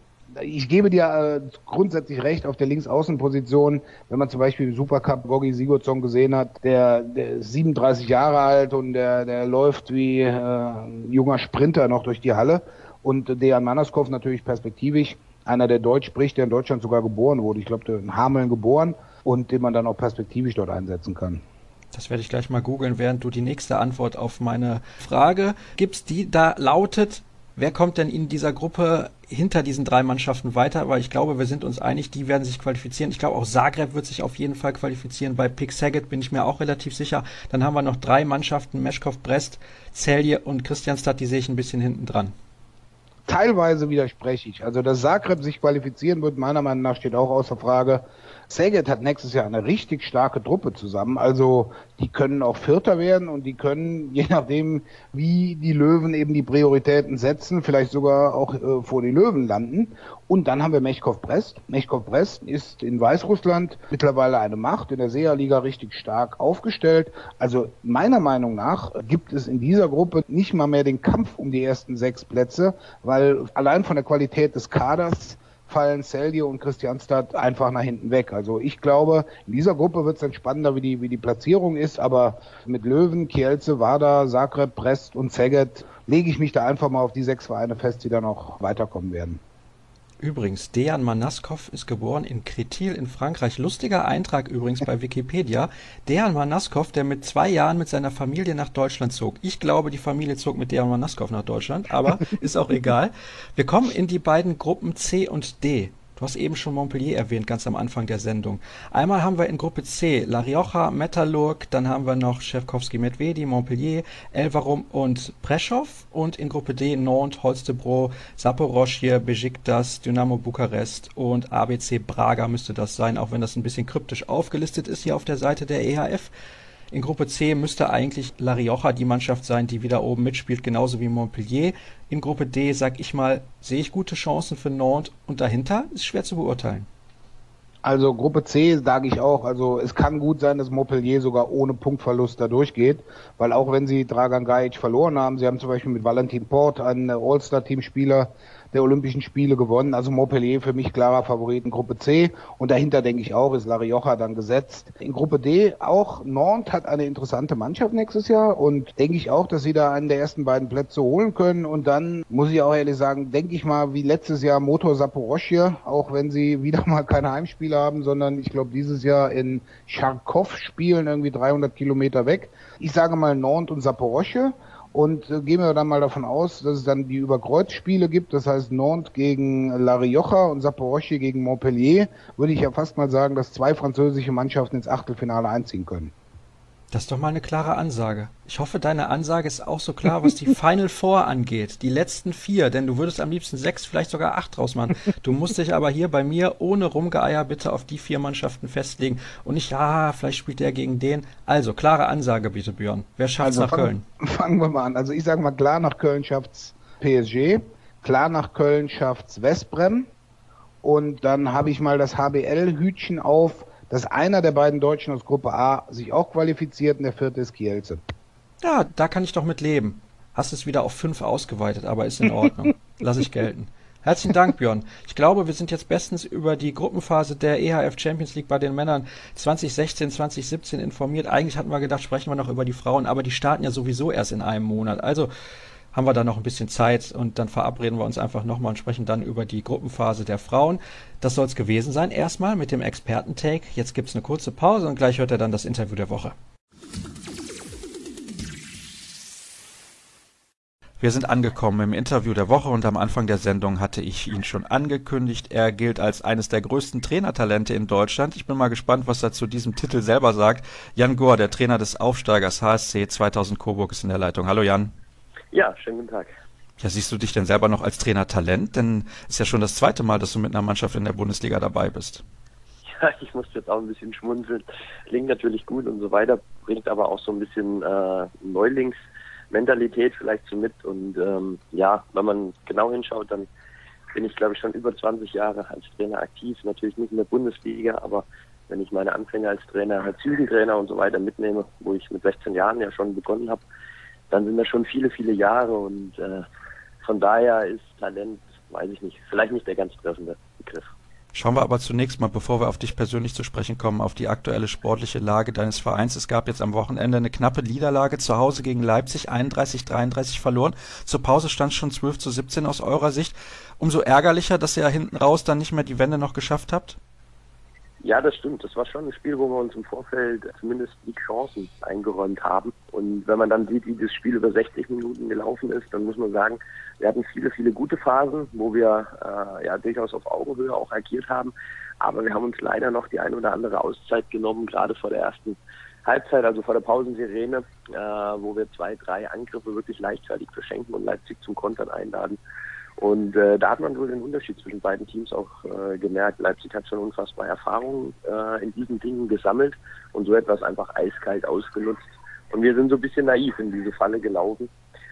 Ich gebe dir äh, grundsätzlich recht auf der Linksaußenposition, wenn man zum Beispiel im Supercup Gogi Sigurdsson gesehen hat, der, der ist siebenunddreißig Jahre alt und der, der läuft wie äh, ein junger Sprinter noch durch die Halle, und Dejan Manaskov natürlich perspektivisch einer, der Deutsch spricht, der in Deutschland sogar geboren wurde. Ich glaube, der in Hameln geboren und den man dann auch perspektivisch dort einsetzen kann. Das werde ich gleich mal googeln, während du die nächste Antwort auf meine Frage gibst, die da lautet: Wer kommt denn in dieser Gruppe hinter diesen drei Mannschaften weiter? Weil ich glaube, wir sind uns einig, die werden sich qualifizieren. Ich glaube, auch Zagreb wird sich auf jeden Fall qualifizieren. Bei Pick Szeged bin ich mir auch relativ sicher. Dann haben wir noch drei Mannschaften, Meshkov, Brest, Celje und Kristianstad, die sehe ich ein bisschen hinten dran. Teilweise widerspreche ich. Also, dass Zagreb sich qualifizieren wird, meiner Meinung nach steht auch außer Frage. Szeged hat nächstes Jahr eine richtig starke Truppe zusammen. Also, die können auch Vierter werden und die können, je nachdem, wie die Löwen eben die Prioritäten setzen, vielleicht sogar auch äh, vor die Löwen landen. Und dann haben wir Meshkov Brest. Meshkov Brest ist in Weißrussland mittlerweile eine Macht, in der SEA-Liga richtig stark aufgestellt. Also meiner Meinung nach gibt es in dieser Gruppe nicht mal mehr den Kampf um die ersten sechs Plätze, weil allein von der Qualität des Kaders fallen Celje und Kristianstad einfach nach hinten weg. Also ich glaube, in dieser Gruppe wird es dann spannender, wie die, wie die Platzierung ist, aber mit Löwen, Kielce, Vardar, Zagreb, Brest und Szeged lege ich mich da einfach mal auf die sechs Vereine fest, die da noch weiterkommen werden. Übrigens, Dejan Manaskov ist geboren in Crétil in Frankreich. Lustiger Eintrag übrigens bei Wikipedia. Dejan Manaskov, der mit zwei Jahren mit seiner Familie nach Deutschland zog. Ich glaube, die Familie zog mit Dejan Manaskov nach Deutschland, aber ist auch egal. Wir kommen in die beiden Gruppen C und D. Du hast eben schon Montpellier erwähnt, ganz am Anfang der Sendung. Einmal haben wir in Gruppe C La Rioja, Metallurg, dann haben wir noch Čerkovský Medvedi, Montpellier, Elverum und Prešov. Und in Gruppe D Nantes, Holstebro, Zaporozhye, Beşiktaş, Dynamo Bukarest und A B C Braga müsste das sein, auch wenn das ein bisschen kryptisch aufgelistet ist hier auf der Seite der E H F. In Gruppe C müsste eigentlich La Rioja die Mannschaft sein, die wieder oben mitspielt, genauso wie Montpellier. In Gruppe D, sag ich mal, sehe ich gute Chancen für Nantes und dahinter ist schwer zu beurteilen. Also Gruppe C sage ich auch, also es kann gut sein, dass Montpellier sogar ohne Punktverlust da durchgeht, weil auch wenn sie Dragan Gajic verloren haben, sie haben zum Beispiel mit Valentin Port einen All-Star-Teamspieler der Olympischen Spiele gewonnen, also Montpellier für mich klarer Favorit in Gruppe C und dahinter denke ich auch, ist La Rioja dann gesetzt. In Gruppe D auch Nantes hat eine interessante Mannschaft nächstes Jahr und denke ich auch, dass sie da einen der ersten beiden Plätze holen können und dann muss ich auch ehrlich sagen, denke ich mal wie letztes Jahr Motor Zaporozhye, auch wenn sie wieder mal keine Heimspiele haben, sondern ich glaube dieses Jahr in Charkow spielen, irgendwie dreihundert Kilometer weg. Ich sage mal Nantes und Zaporozhye. Und äh, gehen wir dann mal davon aus, dass es dann die Überkreuzspiele gibt, das heißt Nantes gegen La Rioja und Zaporozhye gegen Montpellier, würde ich ja fast mal sagen, dass zwei französische Mannschaften ins Achtelfinale einziehen können. Das ist doch mal eine klare Ansage. Ich hoffe, deine Ansage ist auch so klar, was die Final Four angeht. Die letzten vier, denn du würdest am liebsten sechs, vielleicht sogar acht draus machen. Du musst dich aber hier bei mir ohne Rumgeeier bitte auf die vier Mannschaften festlegen und nicht, ja, vielleicht spielt der gegen den. Also, klare Ansage bitte, Björn. Wer schafft's also nach fang, Köln? Fangen wir mal an. Also ich sage mal, klar nach Köln schafft's P S G, klar nach Köln schafft's Westbrem und dann habe ich mal das H B L-Hütchen auf, dass einer der beiden Deutschen aus Gruppe A sich auch qualifiziert und der vierte ist Kielce. Ja, da kann ich doch mit leben. Hast es wieder auf fünf ausgeweitet, aber ist in Ordnung. Lass ich gelten. Herzlichen Dank, Björn. Ich glaube, wir sind jetzt bestens über die Gruppenphase der E H F Champions League bei den Männern zwanzig sechzehn, zwanzig siebzehn informiert. Eigentlich hatten wir gedacht, sprechen wir noch über die Frauen, aber die starten ja sowieso erst in einem Monat. Also haben wir da noch ein bisschen Zeit und dann verabreden wir uns einfach nochmal und sprechen dann über die Gruppenphase der Frauen. Das soll es gewesen sein erstmal mit dem Experten-Take. Jetzt gibt es eine kurze Pause und gleich hört ihr dann das Interview der Woche. Wir sind angekommen im Interview der Woche und am Anfang der Sendung hatte ich ihn schon angekündigt. Er gilt als eines der größten Trainertalente in Deutschland. Ich bin mal gespannt, was er zu diesem Titel selber sagt. Jan Gohr, der Trainer des Aufsteigers H S C zweitausend Coburg, ist in der Leitung. Hallo Jan. Ja, schönen guten Tag. Ja, siehst du dich denn selber noch als Trainer Talent? Denn es ist ja schon das zweite Mal, dass du mit einer Mannschaft in der Bundesliga dabei bist. Ja, ich musste jetzt auch ein bisschen schmunzeln. Klingt natürlich gut und so weiter, bringt aber auch so ein bisschen äh, Neulingsmentalität vielleicht so mit. Und ähm, ja, wenn man genau hinschaut, dann bin ich, glaube ich, schon über zwanzig Jahre als Trainer aktiv. Natürlich nicht in der Bundesliga, aber wenn ich meine Anfänge als Trainer, als Jugendtrainer und so weiter mitnehme, wo ich mit sechzehn Jahren ja schon begonnen habe, dann sind das schon viele, viele Jahre und äh, von daher ist Talent, weiß ich nicht, vielleicht nicht der ganz treffende Begriff. Schauen wir aber zunächst mal, bevor wir auf dich persönlich zu sprechen kommen, auf die aktuelle sportliche Lage deines Vereins. Es gab jetzt am Wochenende eine knappe Niederlage zu Hause gegen Leipzig, einunddreißig dreiunddreißig verloren. Zur Pause stand es schon zwölf zu siebzehn aus eurer Sicht. Umso ärgerlicher, dass ihr ja hinten raus dann nicht mehr die Wende noch geschafft habt? Ja, das stimmt. Das war schon ein Spiel, wo wir uns im Vorfeld zumindest die Chancen eingeräumt haben. Und wenn man dann sieht, wie das Spiel über sechzig Minuten gelaufen ist, dann muss man sagen, wir hatten viele, viele gute Phasen, wo wir äh, ja durchaus auf Augenhöhe auch agiert haben. Aber wir haben uns leider noch die ein oder andere Auszeit genommen, gerade vor der ersten Halbzeit, also vor der Pausensirene, äh, wo wir zwei, drei Angriffe wirklich leichtfertig verschenken und Leipzig zum Kontern einladen. Und äh, da hat man wohl den Unterschied zwischen beiden Teams auch äh, gemerkt. Leipzig hat schon unfassbar Erfahrung äh, in diesen Dingen gesammelt und so etwas einfach eiskalt ausgenutzt. Und wir sind so ein bisschen naiv in diese Falle gelaufen.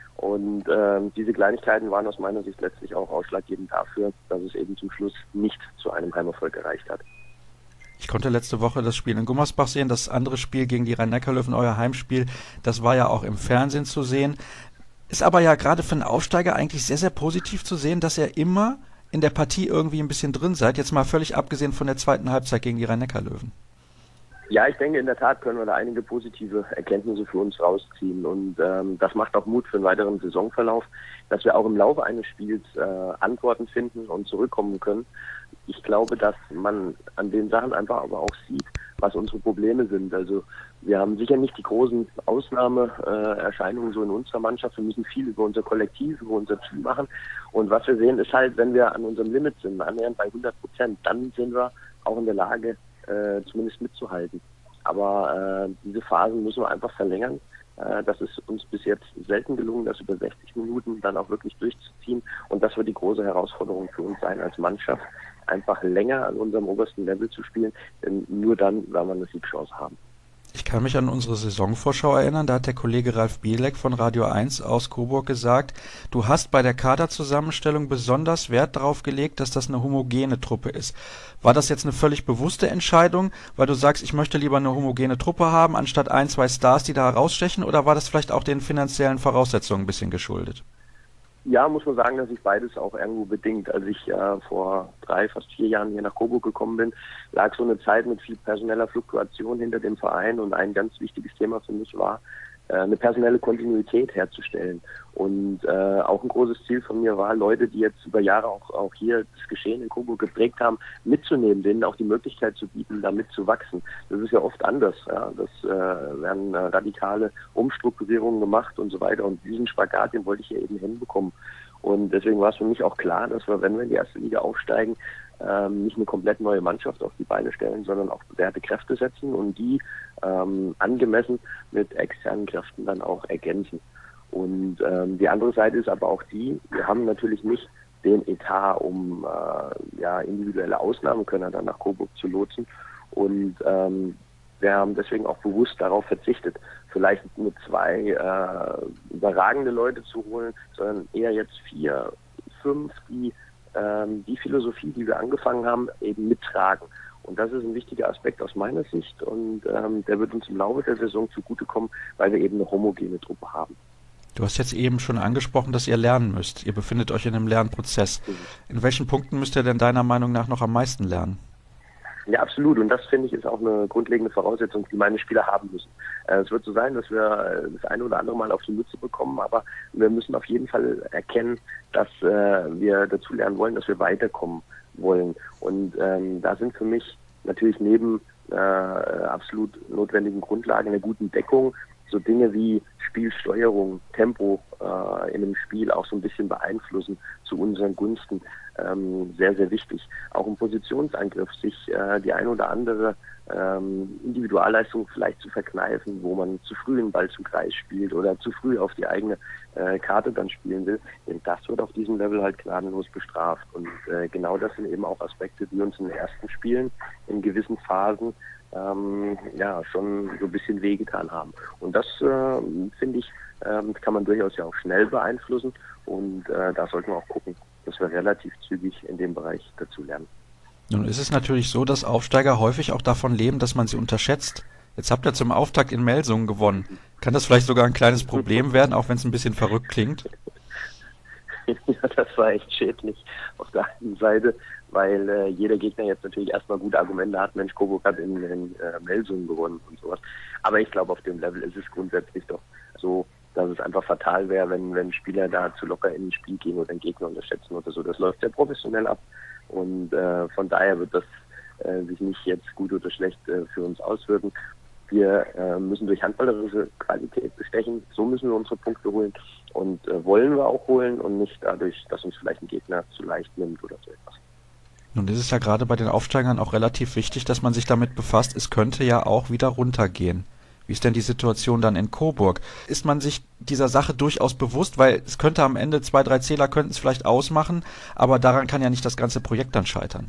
Und äh, diese Kleinigkeiten waren aus meiner Sicht letztlich auch ausschlaggebend dafür, dass es eben zum Schluss nicht zu einem Heimerfolg gereicht hat. Ich konnte letzte Woche das Spiel in Gummersbach sehen. Das andere Spiel gegen die Rhein-Neckar-Löwen, euer Heimspiel, das war ja auch im Fernsehen zu sehen. Ist aber ja gerade für einen Aufsteiger eigentlich sehr, sehr positiv zu sehen, dass ihr immer in der Partie irgendwie ein bisschen drin seid. Jetzt mal völlig abgesehen von der zweiten Halbzeit gegen die Rhein-Neckar-Löwen. Ja, ich denke, in der Tat können wir da einige positive Erkenntnisse für uns rausziehen. Und ähm, das macht auch Mut für einen weiteren Saisonverlauf, dass wir auch im Laufe eines Spiels äh, Antworten finden und zurückkommen können. Ich glaube, dass man an den Sachen einfach aber auch sieht, was unsere Probleme sind. Also wir haben sicher nicht die großen Ausnahmeerscheinungen so in unserer Mannschaft. Wir müssen viel über unser Kollektiv, über unser Team machen. Und was wir sehen, ist halt, wenn wir an unserem Limit sind, annähernd bei hundert Prozent, dann sind wir auch in der Lage, äh, zumindest mitzuhalten. Aber äh, diese Phasen müssen wir einfach verlängern. Äh, das ist uns bis jetzt selten gelungen, das über sechzig Minuten dann auch wirklich durchzuziehen. Und das wird die große Herausforderung für uns sein als Mannschaft, einfach länger an unserem obersten Level zu spielen, denn nur dann werden wir eine Siegchance haben. Ich kann mich an unsere Saisonvorschau erinnern, da hat der Kollege Ralf Bielek von Radio eins aus Coburg gesagt, du hast bei der Kaderzusammenstellung besonders Wert darauf gelegt, dass das eine homogene Truppe ist. War das jetzt eine völlig bewusste Entscheidung, weil du sagst, ich möchte lieber eine homogene Truppe haben, anstatt ein, zwei Stars, die da herausstechen, oder war das vielleicht auch den finanziellen Voraussetzungen ein bisschen geschuldet? Ja, muss man sagen, dass sich beides auch irgendwo bedingt. Als ich äh, vor drei, fast vier Jahren hier nach Coburg gekommen bin, lag so eine Zeit mit viel personeller Fluktuation hinter dem Verein und ein ganz wichtiges Thema für mich war, äh, eine personelle Kontinuität herzustellen. Und äh, auch ein großes Ziel von mir war, Leute, die jetzt über Jahre auch, auch hier das Geschehen in Coburg geprägt haben, mitzunehmen, denen auch die Möglichkeit zu bieten, da mitzuwachsen. Das ist ja oft anders. Ja. Das äh, werden äh, radikale Umstrukturierungen gemacht und so weiter. Und diesen Spagat, den wollte ich hier eben hinbekommen. Und deswegen war es für mich auch klar, dass wir, wenn wir in die erste Liga aufsteigen, ähm, nicht eine komplett neue Mannschaft auf die Beine stellen, sondern auch bewährte Kräfte setzen und die ähm, angemessen mit externen Kräften dann auch ergänzen. Und ähm, die andere Seite ist aber auch die, wir haben natürlich nicht den Etat, um äh, ja, individuelle Ausnahmekönner dann nach Coburg zu lotsen. Und ähm, wir haben deswegen auch bewusst darauf verzichtet, vielleicht nur zwei äh, überragende Leute zu holen, sondern eher jetzt vier, fünf, die ähm, die Philosophie, die wir angefangen haben, eben mittragen. Und das ist ein wichtiger Aspekt aus meiner Sicht und ähm, der wird uns im Laufe der Saison zugutekommen, weil wir eben eine homogene Truppe haben. Du hast jetzt eben schon angesprochen, dass ihr lernen müsst. Ihr befindet euch in einem Lernprozess. In welchen Punkten müsst ihr denn deiner Meinung nach noch am meisten lernen? Ja, absolut. Und das, finde ich, ist auch eine grundlegende Voraussetzung, die meine Spieler haben müssen. Äh, es wird so sein, dass wir das eine oder andere Mal auf die Mütze bekommen, aber wir müssen auf jeden Fall erkennen, dass äh, wir dazu lernen wollen, dass wir weiterkommen wollen. Und ähm, da sind für mich natürlich neben äh, absolut notwendigen Grundlagen einer guten Deckung so Dinge wie Spielsteuerung, Tempo äh, in einem Spiel auch so ein bisschen beeinflussen zu unseren Gunsten, ähm, sehr, sehr wichtig. Auch im Positionsangriff sich äh, die ein oder andere ähm, Individualleistung vielleicht zu verkneifen, wo man zu früh einen Ball zum Kreis spielt oder zu früh auf die eigene äh, Karte dann spielen will. Denn das wird auf diesem Level halt gnadenlos bestraft. Und äh, genau das sind eben auch Aspekte, die uns in den ersten Spielen in gewissen Phasen Ähm, ja, schon so ein bisschen wehgetan haben. Und das, äh, finde ich, ähm, kann man durchaus ja auch schnell beeinflussen und äh, da sollten wir auch gucken, dass wir relativ zügig in dem Bereich dazu lernen. Nun ist es natürlich so, dass Aufsteiger häufig auch davon leben, dass man sie unterschätzt. Jetzt habt ihr zum Auftakt in Melsungen gewonnen. Kann das vielleicht sogar ein kleines Problem werden, auch wenn es ein bisschen verrückt klingt? Ja, das war echt schädlich auf der einen Seite, weil äh, jeder Gegner jetzt natürlich erstmal gute Argumente hat. Mensch, Coburg hat in, in äh, Melsungen gewonnen und sowas. Aber ich glaube, auf dem Level ist es grundsätzlich doch so, dass es einfach fatal wäre, wenn, wenn Spieler da zu locker in ein Spiel gehen oder den Gegner unterschätzen oder so. Das läuft sehr professionell ab und äh, von daher wird das äh, sich nicht jetzt gut oder schlecht äh, für uns auswirken. Wir äh, müssen durch handballerische Qualität bestechen, so müssen wir unsere Punkte holen und äh, wollen wir auch holen und nicht dadurch, dass uns vielleicht ein Gegner zu leicht nimmt oder so etwas. Nun ist es ja gerade bei den Aufsteigern auch relativ wichtig, dass man sich damit befasst, es könnte ja auch wieder runtergehen. Wie ist denn die Situation dann in Coburg? Ist man sich dieser Sache durchaus bewusst, weil es könnte am Ende zwei, drei Zähler könnten es vielleicht ausmachen, aber daran kann ja nicht das ganze Projekt dann scheitern.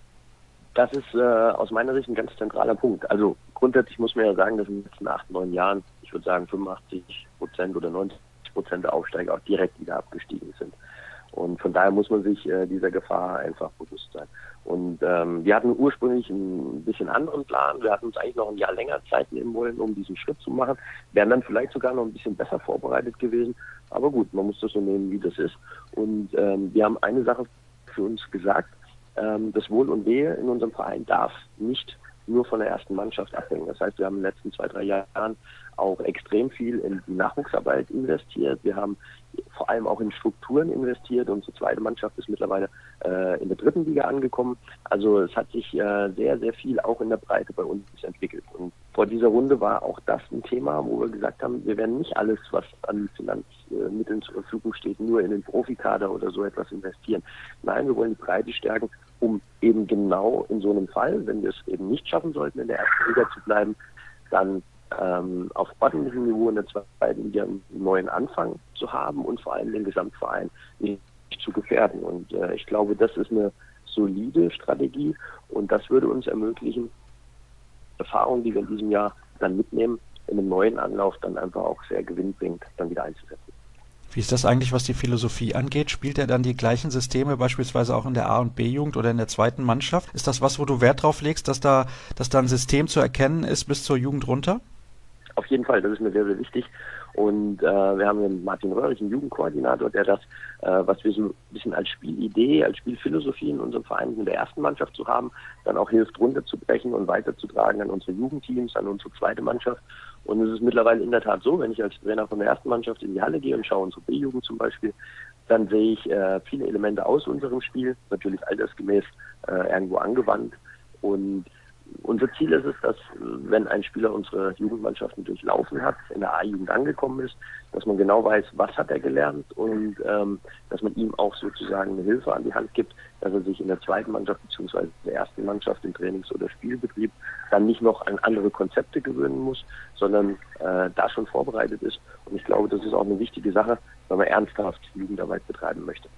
Das ist äh, aus meiner Sicht ein ganz zentraler Punkt. Also grundsätzlich muss man ja sagen, dass in den letzten acht, neun Jahren, ich würde sagen fünfundachtzig Prozent oder neunzig Prozent der Aufsteiger auch direkt wieder abgestiegen sind. Und von daher muss man sich äh, dieser Gefahr einfach bewusst sein. Und ähm, wir hatten ursprünglich ein bisschen anderen Plan. Wir hatten uns eigentlich noch ein Jahr länger Zeit nehmen wollen, um diesen Schritt zu machen. Wären dann vielleicht sogar noch ein bisschen besser vorbereitet gewesen. Aber gut, man muss das so nehmen, wie das ist. Und ähm, wir haben eine Sache für uns gesagt. Ähm, das Wohl und Wehe in unserem Verein darf nicht nur von der ersten Mannschaft abhängen. Das heißt, wir haben in den letzten zwei, drei Jahren auch extrem viel in die Nachwuchsarbeit investiert. Wir haben vor allem auch in Strukturen investiert. Unsere zweite Mannschaft ist mittlerweile äh, in der dritten Liga angekommen. Also es hat sich äh, sehr, sehr viel auch in der Breite bei uns entwickelt. Und vor dieser Runde war auch das ein Thema, wo wir gesagt haben, wir werden nicht alles, was an Finanzmitteln zur Verfügung steht, nur in den Profikader oder so etwas investieren. Nein, wir wollen die Breite stärken, um eben genau in so einem Fall, wenn wir es eben nicht schaffen sollten, in der ersten Liga zu bleiben, dann ähm, auf ordentlichem Niveau in der zweiten Liga einen neuen Anfang zu haben und vor allem den Gesamtverein nicht zu gefährden. Und äh, ich glaube, das ist eine solide Strategie und das würde uns ermöglichen, Erfahrungen, die wir in diesem Jahr dann mitnehmen, in einem neuen Anlauf dann einfach auch sehr gewinnbringend dann wieder einzusetzen. Wie ist das eigentlich, was die Philosophie angeht? Spielt er dann die gleichen Systeme beispielsweise auch in der A- und B-Jugend oder in der zweiten Mannschaft? Ist das was, wo du Wert drauf legst, dass da, dass da ein System zu erkennen ist bis zur Jugend runter? Auf jeden Fall, das ist mir sehr, sehr wichtig. Und äh, wir haben den Martin Röhrig, einen Jugendkoordinator, der das, äh, was wir so ein bisschen als Spielidee, als Spielphilosophie in unserem Verein in der ersten Mannschaft zu haben, dann auch hilft, runterzubrechen und weiterzutragen an unsere Jugendteams, an unsere zweite Mannschaft. Und es ist mittlerweile in der Tat so, wenn ich als Trainer von der ersten Mannschaft in die Halle gehe und schaue unsere B-Jugend zum Beispiel, dann sehe ich äh, viele Elemente aus unserem Spiel, natürlich altersgemäß äh, irgendwo angewandt. Und unser Ziel ist es, dass wenn ein Spieler unsere Jugendmannschaften durchlaufen hat, in der A-Jugend angekommen ist, dass man genau weiß, was hat er gelernt und ähm, dass man ihm auch sozusagen eine Hilfe an die Hand gibt, dass er sich in der zweiten Mannschaft bzw. der ersten Mannschaft im Trainings- oder Spielbetrieb dann nicht noch an andere Konzepte gewöhnen muss, sondern äh, da schon vorbereitet ist. Und ich glaube, das ist auch eine wichtige Sache, wenn man ernsthaft Jugendarbeit betreiben möchte.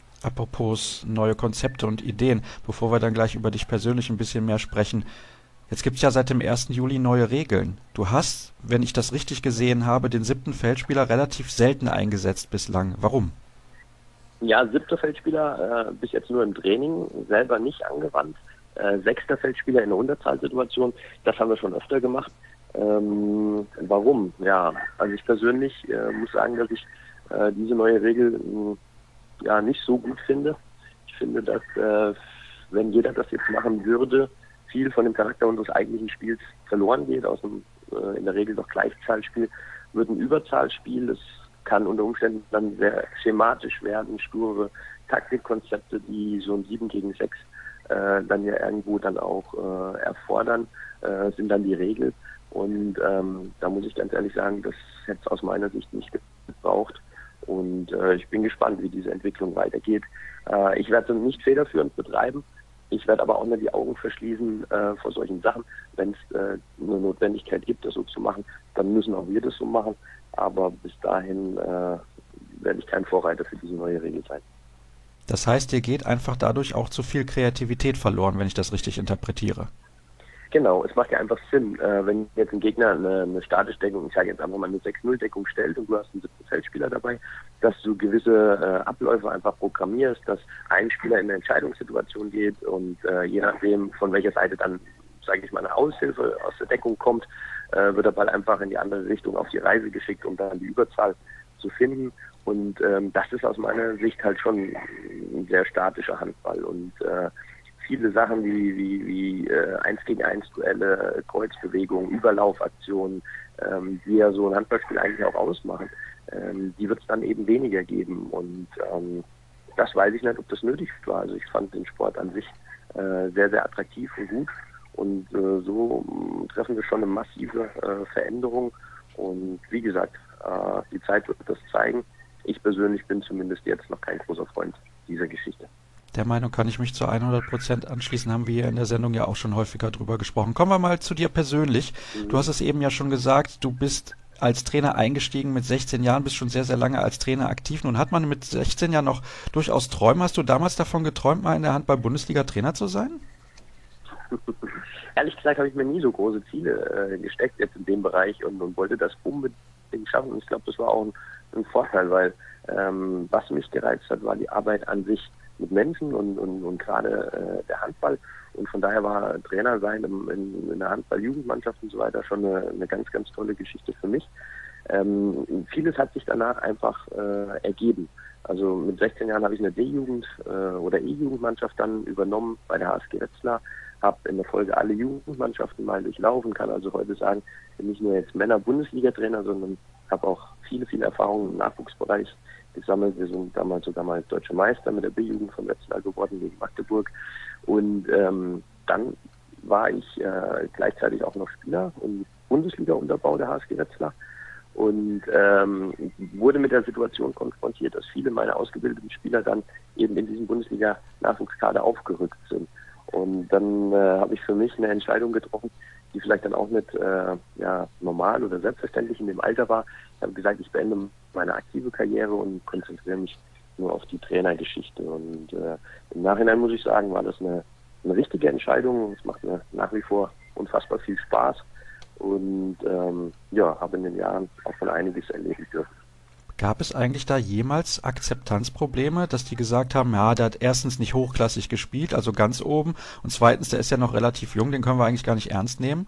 Apropos neue Konzepte und Ideen, bevor wir dann gleich über dich persönlich ein bisschen mehr sprechen. Jetzt gibt es ja seit dem ersten Juli neue Regeln. Du hast, wenn ich das richtig gesehen habe, den siebten Feldspieler relativ selten eingesetzt bislang. Warum? Ja, siebter Feldspieler äh, bis jetzt nur im Training, selber nicht angewandt. Äh, sechster Feldspieler in der Unterzahlsituation, das haben wir schon öfter gemacht. Ähm, warum? Ja, also ich persönlich äh, muss sagen, dass ich äh, diese neue Regel mh, ja nicht so gut finde. Ich finde, dass äh, wenn jeder das jetzt machen würde, viel von dem Charakter unseres eigentlichen Spiels verloren geht. Aus einem äh, in der Regel doch Gleichzahlspiel wird ein Überzahlspiel. Das kann unter Umständen dann sehr schematisch werden, sture Taktikkonzepte, die so ein sieben gegen sechs äh, dann ja irgendwo dann auch äh, erfordern, äh, sind dann die Regel. Und ähm, da muss ich ganz ehrlich sagen, das hätte es aus meiner Sicht nicht gebraucht. Und äh, ich bin gespannt, wie diese Entwicklung weitergeht. Äh, ich werde es nicht federführend betreiben. Ich werde aber auch nicht die Augen verschließen äh, vor solchen Sachen. Wenn es äh, eine Notwendigkeit gibt, das so zu machen, dann müssen auch wir das so machen. Aber bis dahin äh, werde ich kein Vorreiter für diese neue Regel sein. Das heißt, dir geht einfach dadurch auch zu viel Kreativität verloren, wenn ich das richtig interpretiere. Genau, es macht ja einfach Sinn, äh, wenn jetzt ein Gegner eine, eine statische Deckung, ich sage jetzt einfach mal eine sechs null Deckung stellt und du hast einen siebten Feldspieler dabei, dass du gewisse äh, Abläufe einfach programmierst, dass ein Spieler in eine Entscheidungssituation geht und äh, je nachdem, von welcher Seite dann, sage ich mal, eine Aushilfe aus der Deckung kommt, äh, wird der Ball einfach in die andere Richtung auf die Reise geschickt, um dann die Überzahl zu finden. Und ähm, das ist aus meiner Sicht halt schon ein sehr statischer Handball. Und äh, viele Sachen wie, wie, wie äh, eins gegen eins Duelle, Kreuzbewegungen, Überlaufaktionen, ähm, die ja so ein Handballspiel eigentlich auch ausmachen, ähm, die wird es dann eben weniger geben. Und ähm, das weiß ich nicht, ob das nötig war. Also ich fand den Sport an sich äh, sehr, sehr attraktiv und gut. Und äh, so mh, treffen wir schon eine massive äh, Veränderung. Und wie gesagt, äh, die Zeit wird das zeigen. Ich persönlich bin zumindest jetzt noch kein großer Freund dieser Geschichte. Der Meinung kann ich mich zu hundert Prozent anschließen, haben wir hier in der Sendung ja auch schon häufiger drüber gesprochen. Kommen wir mal zu dir persönlich. Mhm. Du hast es eben ja schon gesagt, du bist als Trainer eingestiegen mit sechzehn Jahren, bist schon sehr, sehr lange als Trainer aktiv. Nun hat man mit sechzehn ja noch durchaus Träume. Hast du damals davon geträumt, mal in der Handball-Bundesliga Trainer zu sein? Ehrlich gesagt habe ich mir nie so große Ziele äh, gesteckt jetzt in dem Bereich und, und wollte das unbedingt schaffen. Und ich glaube, das war auch ein, ein Vorteil, weil ähm, was mich gereizt hat, war die Arbeit an sich mit Menschen und, und, und gerade äh, der Handball. Und von daher war Trainer sein in, in, in der Handball-Jugendmannschaft und so weiter schon eine, eine ganz, ganz tolle Geschichte für mich. Ähm, vieles hat sich danach einfach äh, ergeben. Also mit sechzehn Jahren habe ich eine D-Jugend äh, oder E-Jugendmannschaft dann übernommen bei der H S G Wetzlar, habe in der Folge alle Jugendmannschaften mal durchlaufen, kann also heute sagen, bin nicht nur jetzt Männer-Bundesliga-Trainer, sondern habe auch viele, viele Erfahrungen im Nachwuchsbereich gesammelt. Wir sind damals sogar mal Deutscher Meister mit der B-Jugend von Wetzlar geworden gegen Magdeburg. Und ähm, dann war ich äh, gleichzeitig auch noch Spieler im Bundesliga-Unterbau der H S G Wetzlar und ähm, wurde mit der Situation konfrontiert, dass viele meiner ausgebildeten Spieler dann eben in diesem Bundesliga-Nachwuchskader aufgerückt sind. Und dann äh, habe ich für mich eine Entscheidung getroffen, die vielleicht dann auch nicht äh, ja, normal oder selbstverständlich in dem Alter war. Ich habe gesagt, ich beende meine aktive Karriere und konzentriere mich nur auf die Trainergeschichte. Und äh, im Nachhinein muss ich sagen, war das eine, eine richtige Entscheidung. Es macht mir nach wie vor unfassbar viel Spaß. Und ähm, ja, habe in den Jahren auch schon einiges erleben dürfen. Gab es eigentlich da jemals Akzeptanzprobleme, dass die gesagt haben, ja, der hat erstens nicht hochklassig gespielt, also ganz oben, und zweitens, der ist ja noch relativ jung, den können wir eigentlich gar nicht ernst nehmen?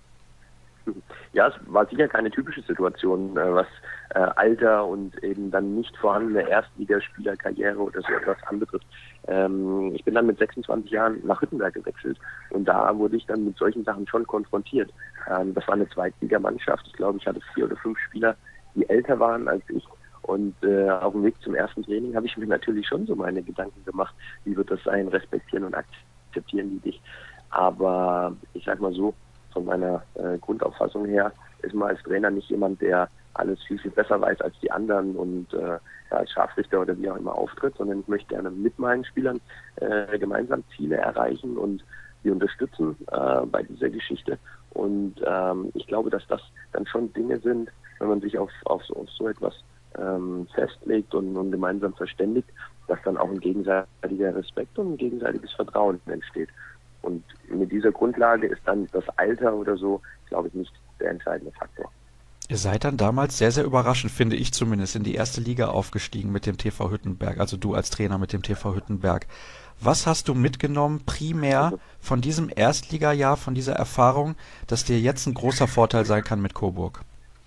Ja, es war sicher keine typische Situation, äh, was äh, Alter und eben dann nicht vorhandene Erstligaspielerkarriere oder so etwas anbetrifft. Ähm, ich bin dann mit sechsundzwanzig Jahren nach Hüttenberg gewechselt und da wurde ich dann mit solchen Sachen schon konfrontiert. Ähm, das war eine Zweitligamannschaft. Ich glaube, ich hatte vier oder fünf Spieler, die älter waren als ich. Und äh, auf dem Weg zum ersten Training habe ich mir natürlich schon so meine Gedanken gemacht, wie wird das sein, respektieren und akzeptieren die dich. Aber ich sag mal so, von meiner äh, Grundauffassung her ist man als Trainer nicht jemand, der alles viel, viel besser weiß als die anderen und äh, als Scharfrichter oder wie auch immer auftritt, sondern ich möchte gerne mit meinen Spielern äh, gemeinsam Ziele erreichen und die unterstützen äh, bei dieser Geschichte. Und ähm, ich glaube, dass das dann schon Dinge sind, wenn man sich auf, auf, so, auf so etwas ähm, festlegt und, und gemeinsam verständigt, dass dann auch ein gegenseitiger Respekt und ein gegenseitiges Vertrauen entsteht. Und mit dieser Grundlage ist dann das Alter oder so, glaube ich, nicht der entscheidende Faktor. Ihr seid dann damals sehr, sehr überraschend, finde ich zumindest, in die erste Liga aufgestiegen mit dem T V Hüttenberg, also du als Trainer mit dem T V Hüttenberg. Was hast du mitgenommen primär von diesem Erstligajahr, von dieser Erfahrung, dass dir jetzt ein großer Vorteil sein kann mit Coburg?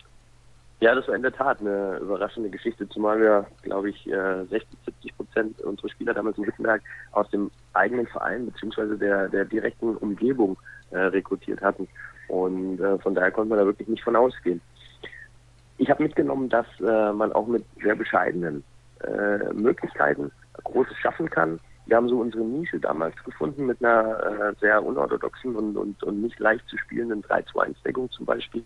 Ja, das war in der Tat eine überraschende Geschichte, zumal wir, glaube ich, sechzig, siebzig Prozent unserer Spieler damals in Hüttenberg aus dem eigenen Verein bzw. der, der direkten Umgebung äh, rekrutiert hatten. Und äh, von daher konnte man da wirklich nicht von ausgehen. Ich habe mitgenommen, dass äh, man auch mit sehr bescheidenen äh, Möglichkeiten Großes schaffen kann. Wir haben so unsere Nische damals gefunden mit einer äh, sehr unorthodoxen und, und, und nicht leicht zu spielenden drei zwei eins Deckung zum Beispiel.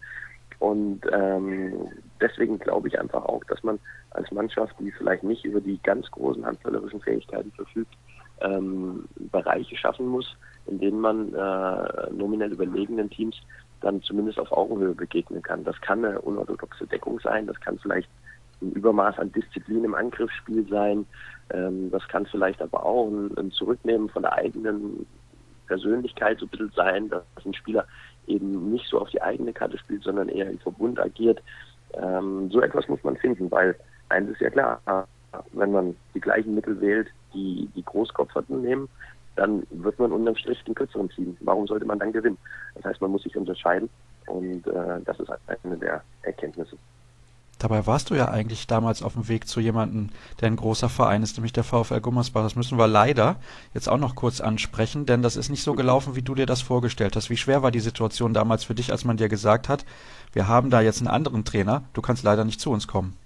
Und ähm, deswegen glaube ich einfach auch, dass man als Mannschaft, die vielleicht nicht über die ganz großen handballerischen Fähigkeiten verfügt, ähm, Bereiche schaffen muss, in denen man äh, nominell überlegenen Teams dann zumindest auf Augenhöhe begegnen kann. Das kann eine unorthodoxe Deckung sein, das kann vielleicht ein Übermaß an Disziplin im Angriffsspiel sein, ähm, das kann vielleicht aber auch ein, ein Zurücknehmen von der eigenen Persönlichkeit so ein bisschen sein, dass ein Spieler eben nicht so auf die eigene Karte spielt, sondern eher im Verbund agiert. Ähm, so etwas muss man finden, weil eins ist ja klar, wenn man die gleichen Mittel wählt, die die Großkopferten nehmen, dann wird man unterm Strich den Kürzeren ziehen. Warum sollte man dann gewinnen? Das heißt, man muss sich unterscheiden und äh, das ist eine der Erkenntnisse. Dabei warst du ja eigentlich damals auf dem Weg zu jemandem, der ein großer Verein ist, nämlich der VfL Gummersbach. Das müssen wir leider jetzt auch noch kurz ansprechen, denn das ist nicht so gelaufen, wie du dir das vorgestellt hast. Wie schwer war die Situation damals für dich, als man dir gesagt hat, wir haben da jetzt einen anderen Trainer, du kannst leider nicht zu uns kommen?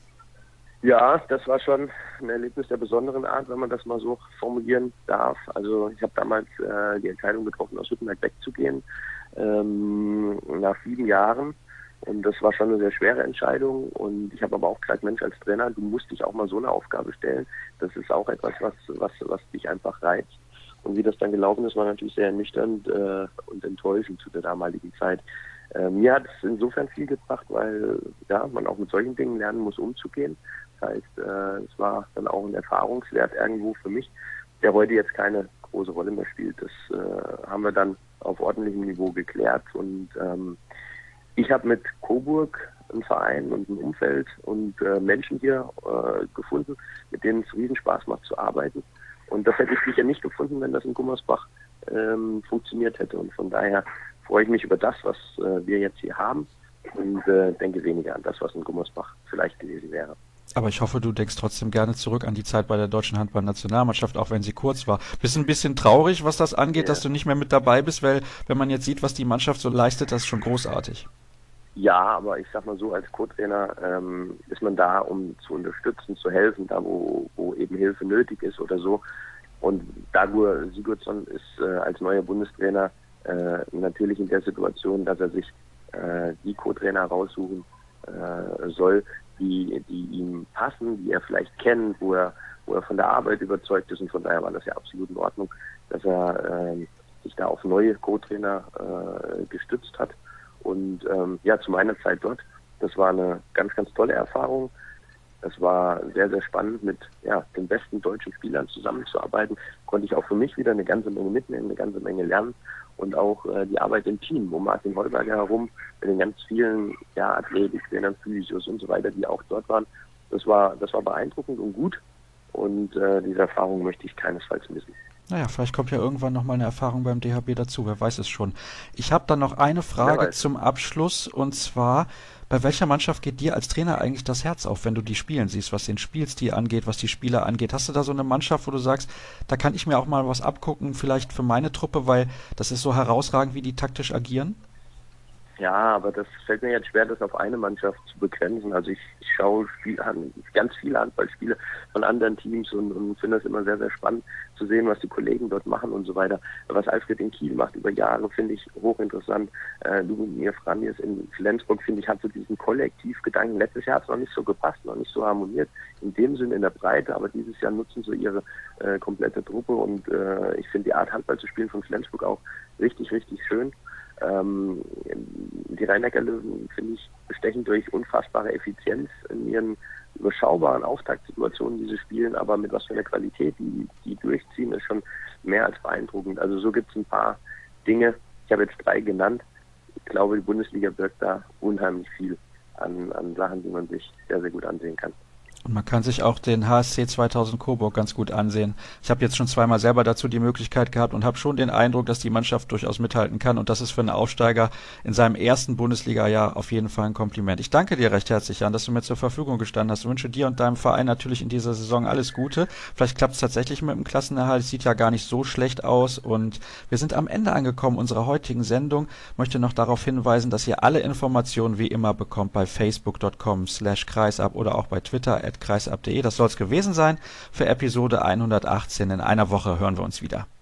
Ja, das war schon ein Erlebnis der besonderen Art, wenn man das mal so formulieren darf. Also ich habe damals äh, die Entscheidung getroffen, aus Wittenberg wegzugehen, ähm, nach sieben Jahren. Und das war schon eine sehr schwere Entscheidung. Und ich habe aber auch gesagt, Mensch, als Trainer, du musst dich auch mal so eine Aufgabe stellen. Das ist auch etwas, was was was dich einfach reizt. Und wie das dann gelaufen ist, war natürlich sehr ernüchternd äh, und enttäuschend zu der damaligen Zeit. Äh, mir hat es insofern viel gebracht, weil ja man auch mit solchen Dingen lernen muss, umzugehen. Das heißt, äh, es war dann auch ein Erfahrungswert irgendwo für mich, der heute jetzt keine große Rolle mehr spielt. Das äh, haben wir dann auf ordentlichem Niveau geklärt. Und ähm, ich habe mit Coburg einen Verein und ein Umfeld und äh, Menschen hier äh, gefunden, mit denen es riesen Spaß macht zu arbeiten. Und das hätte ich sicher nicht gefunden, wenn das in Gummersbach ähm, funktioniert hätte. Und von daher freue ich mich über das, was äh, wir jetzt hier haben und äh, denke weniger an das, was in Gummersbach vielleicht gewesen wäre. Aber ich hoffe, du denkst trotzdem gerne zurück an die Zeit bei der deutschen Handball-Nationalmannschaft, auch wenn sie kurz war. Bist ein bisschen traurig, was das angeht, ja, dass du nicht mehr mit dabei bist, weil wenn man jetzt sieht, was die Mannschaft so leistet, das ist schon großartig. Ja, aber ich sag mal so, als Co-Trainer ähm, ist man da, um zu unterstützen, zu helfen, da wo, wo eben Hilfe nötig ist oder so. Und Dagur Sigurdsson ist äh, als neuer Bundestrainer äh, natürlich in der Situation, dass er sich äh, die Co-Trainer raussuchen äh, soll, die, die ihm passen, die er vielleicht kennt, wo er, wo er von der Arbeit überzeugt ist. Und von daher war das ja absolut in Ordnung, dass er äh, sich da auf neue Co-Trainer äh, gestützt hat. Und ähm, ja, zu meiner Zeit dort, das war eine ganz, ganz tolle Erfahrung. Es war sehr, sehr spannend, mit ja, den besten deutschen Spielern zusammenzuarbeiten. Konnte ich auch für mich wieder eine ganze Menge mitnehmen, eine ganze Menge lernen. Und auch äh, die Arbeit im Team, wo Martin Heuberger herum, mit den ganz vielen ja, Athletiktrainern, Physios und so weiter, die auch dort waren. Das war, das war beeindruckend und gut. Und äh, diese Erfahrung möchte ich keinesfalls missen. Naja, vielleicht kommt ja irgendwann nochmal eine Erfahrung beim D H B dazu, wer weiß es schon. Ich habe dann noch eine Frage zum Abschluss, und zwar, bei welcher Mannschaft geht dir als Trainer eigentlich das Herz auf, wenn du die spielen siehst, was den Spielstil angeht, was die Spieler angeht? Hast du da so eine Mannschaft, wo du sagst, da kann ich mir auch mal was abgucken, vielleicht für meine Truppe, weil das ist so herausragend, wie die taktisch agieren? Ja, aber das fällt mir jetzt schwer, das auf eine Mannschaft zu begrenzen. Also ich, ich schaue Spiel, ganz viele Handballspiele von anderen Teams und, und finde es immer sehr, sehr spannend zu sehen, was die Kollegen dort machen und so weiter. Was Alfred in Kiel macht über Jahre, finde ich hochinteressant. Äh, Lubomir Franjes in Flensburg, finde ich, hat so diesen Kollektivgedanken. Letztes Jahr hat es noch nicht so gepasst, noch nicht so harmoniert, in dem Sinne in der Breite, aber dieses Jahr nutzen sie ihre äh, komplette Truppe und äh, ich finde die Art Handball zu spielen von Flensburg auch richtig, richtig schön. Ähm, die Rhein-Neckar-Löwen, finde ich, bestechen durch unfassbare Effizienz in ihren überschaubaren Auftaktsituationen, die sie spielen, aber mit was für einer Qualität die, die durchziehen, ist schon mehr als beeindruckend. Also so gibt es ein paar Dinge, ich habe jetzt drei genannt. Ich glaube, die Bundesliga birgt da unheimlich viel an, an Sachen, die man sich sehr, sehr gut ansehen kann. Und man kann sich auch den H S C zweitausend Coburg ganz gut ansehen. Ich habe jetzt schon zweimal selber dazu die Möglichkeit gehabt und habe schon den Eindruck, dass die Mannschaft durchaus mithalten kann. Und das ist für einen Aufsteiger in seinem ersten Bundesliga-Jahr auf jeden Fall ein Kompliment. Ich danke dir recht herzlich, Jan, dass du mir zur Verfügung gestanden hast. Ich wünsche dir und deinem Verein natürlich in dieser Saison alles Gute. Vielleicht klappt es tatsächlich mit dem Klassenerhalt. Es sieht ja gar nicht so schlecht aus. Und wir sind am Ende angekommen unserer heutigen Sendung. Ich möchte noch darauf hinweisen, dass ihr alle Informationen wie immer bekommt bei facebook punkt com slash kreisab oder auch bei Twitter at kreisab punkt de. Das soll es gewesen sein für Episode hundertachtzehn. In einer Woche hören wir uns wieder.